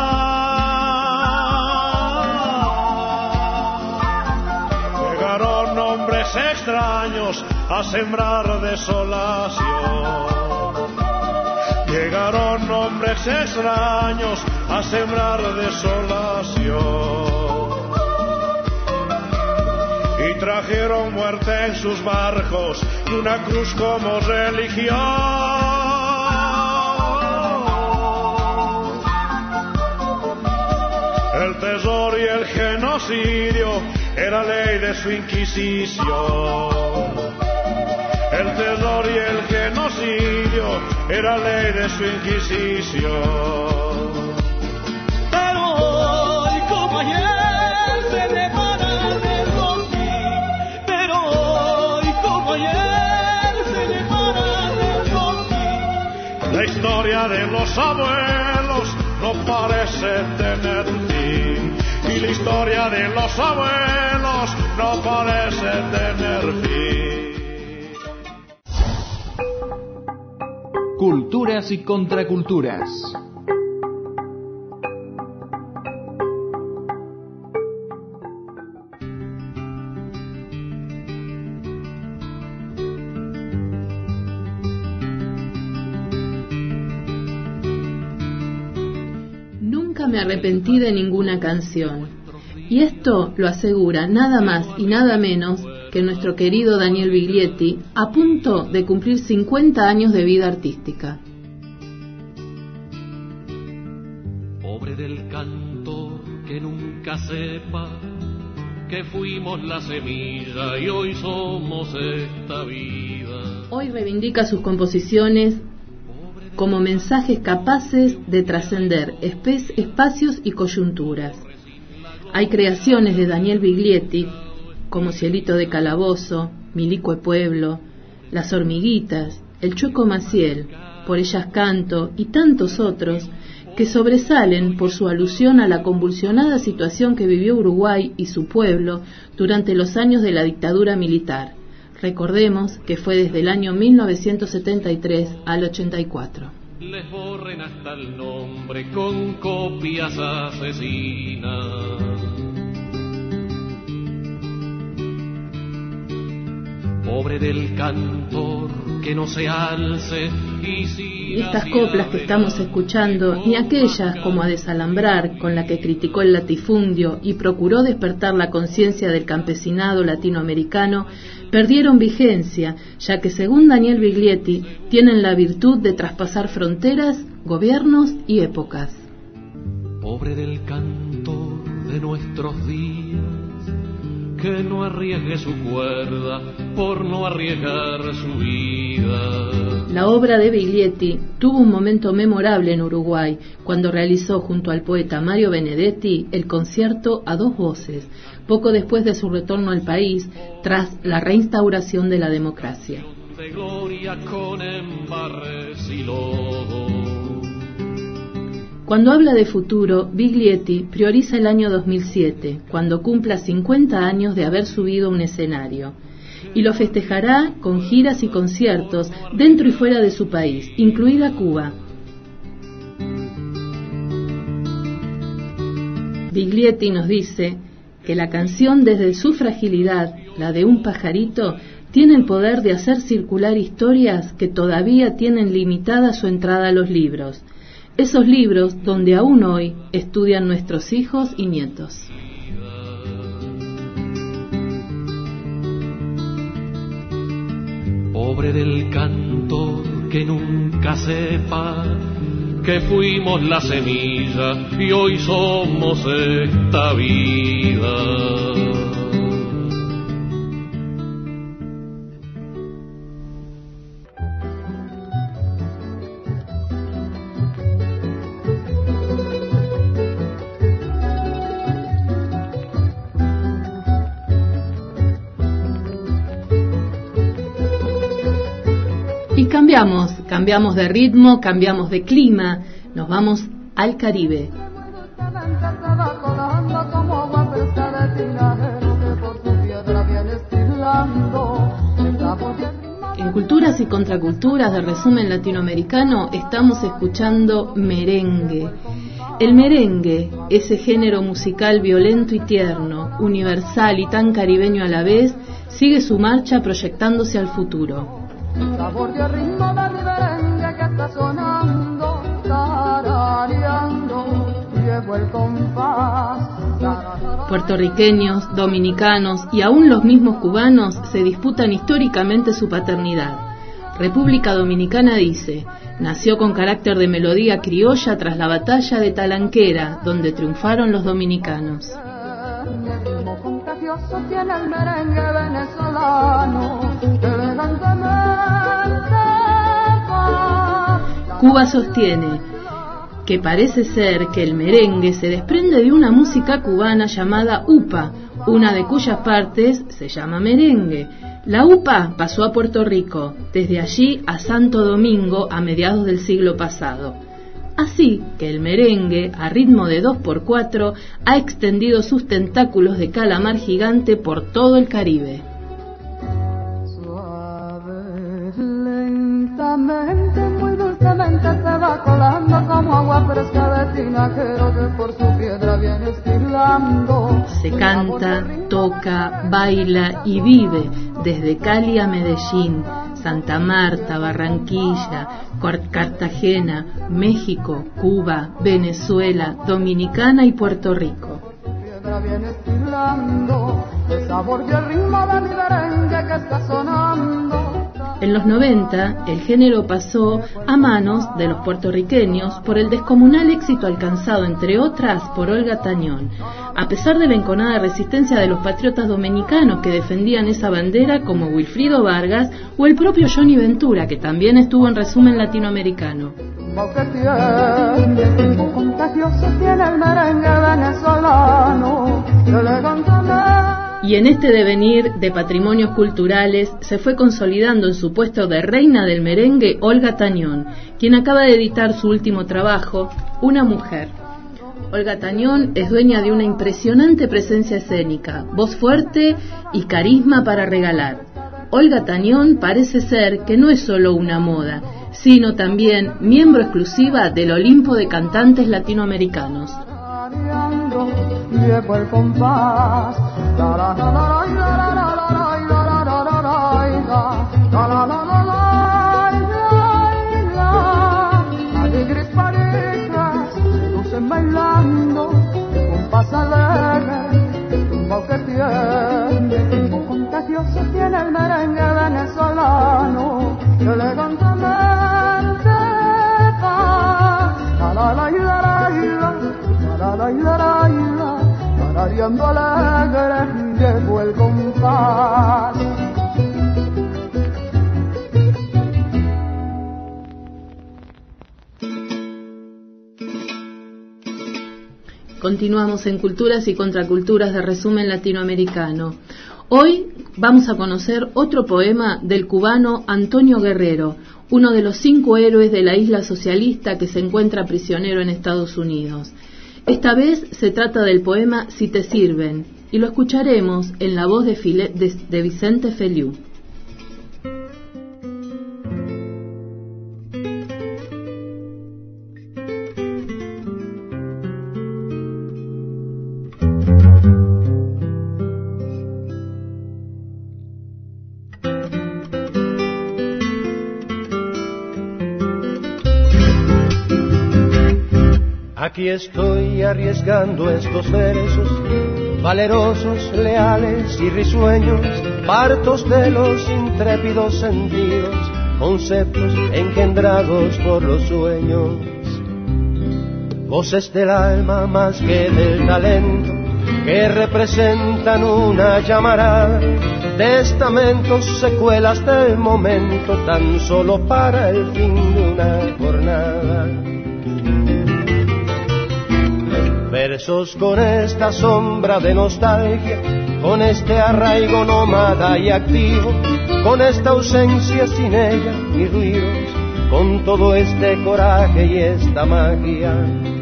mar llegaron hombres extraños a sembrar desolación. Llegaron hombres extraños a sembrar desolación. Y trajeron muerte en sus barcos y una cruz como religión. El terror y el genocidio era ley de su inquisición. El terror y el genocidio era ley de su inquisición. Pero hoy como ayer se separa del boquín. Pero hoy como ayer se separa del boquín. La historia de los abuelos no parece tener fin. Y la historia de los abuelos no parece tener fin. Culturas y contraculturas. Nunca me arrepentí de ninguna canción. Y esto lo asegura nada más y nada menos que nuestro querido Daniel Biglietti, a punto de cumplir cincuenta años de vida artística. Pobre del cantor que nunca sepa que fuimos la semilla y hoy somos esta vida. Hoy reivindica sus composiciones como mensajes capaces de trascender espe- espacios y coyunturas. Hay creaciones de Daniel Biglietti como Cielito de Calabozo, Milico de Pueblo, Las Hormiguitas, El Chueco Maciel, Por ellas canto y tantos otros que sobresalen por su alusión a la convulsionada situación que vivió Uruguay y su pueblo durante los años de la dictadura militar. Recordemos que fue desde el año mil novecientos setenta y tres al ochenta y cuatro. Les borren hasta el nombre con copias asesinas. Pobre del cantor que no se alce y siga. Y estas coplas que estamos escuchando, ni aquellas como a Desalambrar, con la que criticó el latifundio y procuró despertar la conciencia del campesinado latinoamericano, perdieron vigencia, ya que según Daniel Biglietti, tienen la virtud de traspasar fronteras, gobiernos y épocas. Pobre del cantor de nuestros días, que no arriesgue su cuerda por no arriesgar su vida. La obra de Biglietti tuvo un momento memorable en Uruguay cuando realizó junto al poeta Mario Benedetti el concierto a dos voces, poco después de su retorno al país tras la reinstauración de la democracia. De gloria con embarres y lodo. Cuando habla de futuro, Biglietti prioriza el año dos mil siete, cuando cumpla cincuenta años de haber subido a un escenario, y lo festejará con giras y conciertos dentro y fuera de su país, incluida Cuba. Biglietti nos dice que la canción, desde su fragilidad, la de un pajarito, tiene el poder de hacer circular historias que todavía tienen limitada su entrada a los libros. Esos libros donde aún hoy estudian nuestros hijos y nietos. Pobre del cantor que nunca sepa que fuimos la semilla y hoy somos esta vida. Y cambiamos, cambiamos de ritmo, cambiamos de clima, nos vamos al Caribe. En Culturas y Contraculturas de Resumen Latinoamericano estamos escuchando merengue. El merengue, ese género musical violento y tierno, universal y tan caribeño a la vez, sigue su marcha proyectándose al futuro. Sabor de ritmo de merengue que está sonando, tarareando, y llevo el compás. Puertorriqueños, dominicanos y aún los mismos cubanos se disputan históricamente su paternidad. República Dominicana dice: nació con carácter de melodía criolla tras la batalla de Talanquera, donde triunfaron los dominicanos. Contagioso tiene el merengue venezolano, elegantemente va. Cuba sostiene que parece ser que el merengue se desprende de una música cubana llamada upa, una de cuyas partes se llama merengue. La upa pasó a Puerto Rico, desde allí a Santo Domingo a mediados del siglo pasado. Así que el merengue, a ritmo de dos por cuatro, ha extendido sus tentáculos de calamar gigante por todo el Caribe. Suave, lentamente, muy dulcemente se va colando como agua fresca de tinajero que por su piedra viene estilando. Se canta, toca, baila y vive desde Cali a Medellín, Santa Marta, Barranquilla, Cartagena, México, Cuba, Venezuela, Dominicana y Puerto Rico. Piedra viene estilando el sabor y el ritmo de mi merengue que está sonando. En los noventa, el género pasó a manos de los puertorriqueños por el descomunal éxito alcanzado, entre otras, por Olga Tañón. A pesar de la enconada resistencia de los patriotas dominicanos que defendían esa bandera, como Wilfrido Vargas o el propio Johnny Ventura, que también estuvo en Resumen Latinoamericano. Contagioso tiene el merengue venezolano, elegantemente. Y en este devenir de patrimonios culturales se fue consolidando en su puesto de reina del merengue Olga Tañón, quien acaba de editar su último trabajo, Una mujer. Olga Tañón es dueña de una impresionante presencia escénica, voz fuerte y carisma para regalar. Olga Tañón parece ser que no es solo una moda, sino también miembro exclusiva del Olimpo de cantantes latinoamericanos. Llevo el compás, la la la la la la la la la la la. Alegres parejas lucen bailando, compás alegre, tumbo que tiene, contagioso tiene el merengue venezolano, elegantemente va. La la la la la la la la la. Tarareando alegre llevo el compás. Continuamos en Culturas y Contraculturas de Resumen Latinoamericano. Hoy vamos a conocer otro poema del cubano Antonio Guerrero, uno de los cinco héroes de la isla socialista que se encuentra prisionero en Estados Unidos. Esta vez se trata del poema Si te sirven, y lo escucharemos en la voz de, File, de, de Vicente Feliú. Aquí estoy arriesgando estos versos, valerosos, leales y risueños, partos de los intrépidos sentidos, conceptos engendrados por los sueños. Voces del alma más que del talento, que representan una llamarada, testamentos, secuelas del momento, tan solo para el fin de una jornada. Versos con esta sombra de nostalgia, con este arraigo nómada y activo, con esta ausencia sin ella ni ruidos, con todo este coraje y esta magia.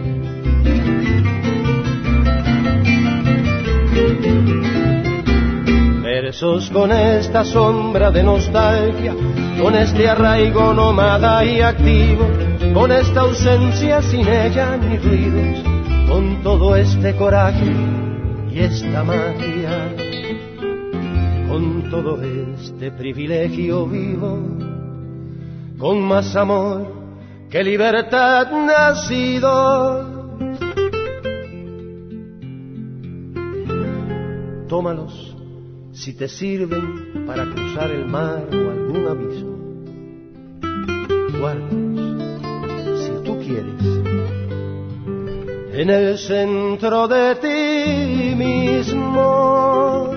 Versos con esta sombra de nostalgia, con este arraigo nómada y activo, con esta ausencia sin ella ni ruidos, con todo este coraje y esta magia, con todo este privilegio vivo, con más amor que libertad nacido. tómalos si te sirven para cruzar el mar o algún aviso. Guárdalos si tú quieres en el centro de ti mismo.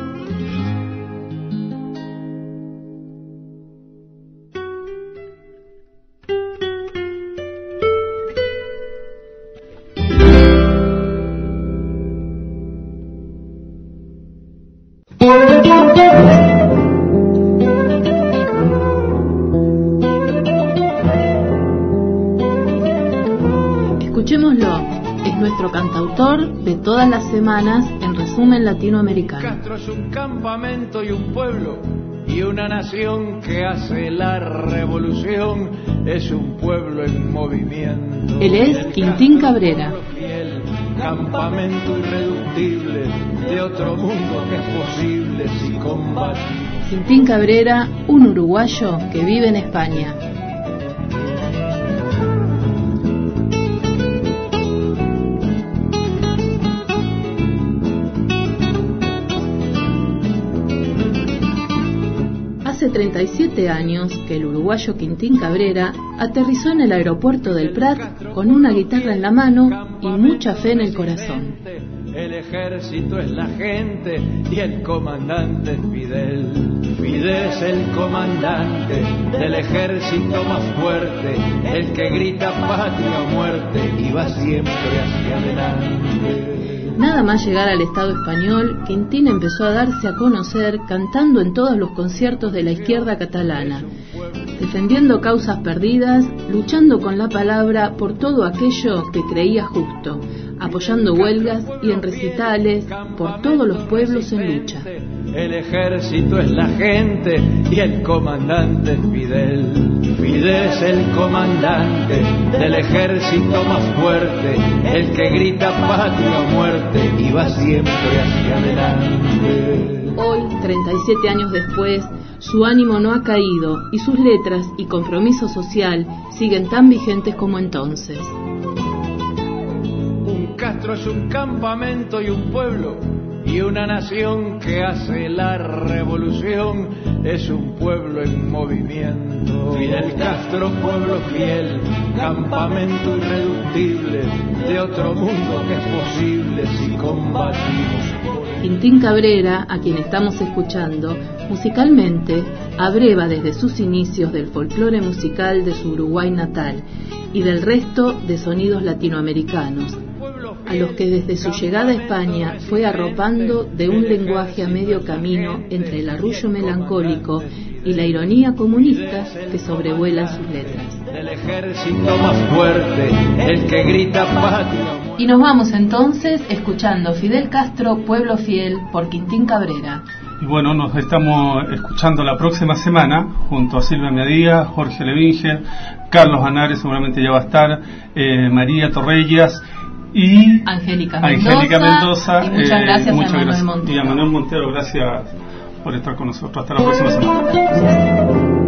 Escuchémoslo, es nuestro cantautor de todas las semanas en Resumen Latinoamericano. Castro es un campamento y un pueblo y una nación que hace la revolución, es un pueblo en movimiento. Él es Quintín Cabrera. Fiel, campamento irreductible de otro mundo que es posible si combatimos. Quintín Cabrera, un uruguayo que vive en España. Hace treinta y siete años que el uruguayo Quintín Cabrera aterrizó en el aeropuerto del Prat con una guitarra en la mano y mucha fe en el corazón. El ejército es la gente y el comandante es Fidel. Fidel es el comandante del ejército más fuerte, el que grita patria o muerte y va siempre hacia adelante. Nada más llegar al Estado español, Quintín empezó a darse a conocer cantando en todos los conciertos de la izquierda catalana, defendiendo causas perdidas, luchando con la palabra por todo aquello que creía justo, apoyando huelgas y en recitales por todos los pueblos en lucha. El ejército es la gente y el comandante es Fidel. Fidel es el comandante del ejército más fuerte, el que grita patria o muerte y va siempre hacia adelante. Hoy, treinta y siete años después, su ánimo no ha caído y sus letras y compromiso social siguen tan vigentes como entonces. Un Castro es un campamento y un pueblo y una nación que hace la revolución, es un pueblo en movimiento. Fidel Castro, pueblo fiel, campamento irreductible de otro mundo que es posible si combatimos. Quintín Cabrera, a quien estamos escuchando, musicalmente abreva desde sus inicios del folclore musical de su Uruguay natal y del resto de sonidos latinoamericanos, a los que desde su llegada a España fue arropando de un lenguaje a medio camino entre el arrullo melancólico y la ironía comunista que sobrevuelan sus letras. El ejército más fuerte, el que grita patria. Y nos vamos entonces escuchando Fidel Castro, Pueblo Fiel, por Quintín Cabrera. Y bueno, nos estamos escuchando la próxima semana junto a Silvia Medía, Jorge Levinger, Carlos Anares seguramente ya va a estar, eh, María Torrellas y Angélica Mendoza, Angélica Mendoza y muchas gracias, eh, muchas a Manuel gracias. Montero. Y a Manuel Montero, gracias por estar con nosotros. Hasta la próxima semana.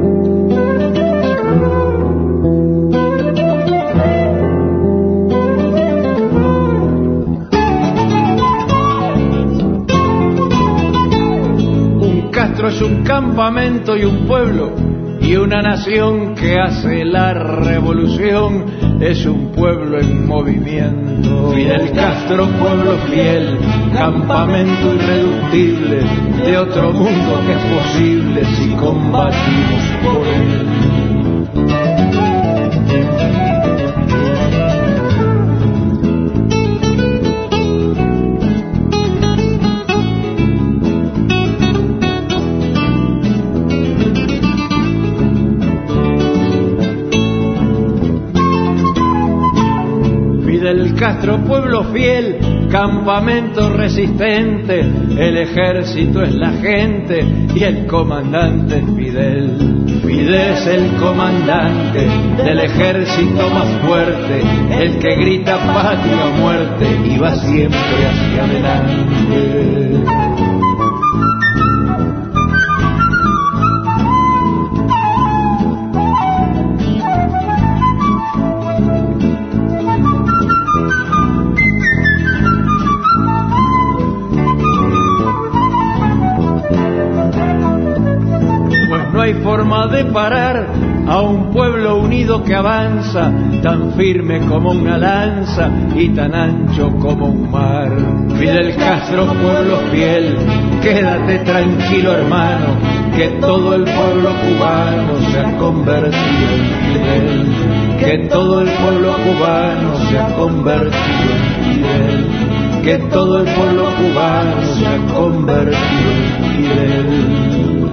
Un Castro es un campamento y un pueblo y una nación que hace la revolución, es un pueblo en movimiento. Fidel Castro, pueblo fiel, campamento irreductible de otro mundo que es posible si combatimos por él. Fidel Castro, pueblo fiel, campamento resistente, el ejército es la gente y el comandante es Fidel. Fidel es el comandante del ejército más fuerte, el que grita patria o muerte y va siempre hacia adelante. de parar a un pueblo unido que avanza, tan firme como una lanza y tan ancho como un mar. Fidel Castro, pueblo fiel, quédate tranquilo, hermano, que todo el pueblo cubano se ha convertido en Fidel, que todo el pueblo cubano se ha convertido en Fidel, que todo el pueblo cubano se ha convertido en Fidel.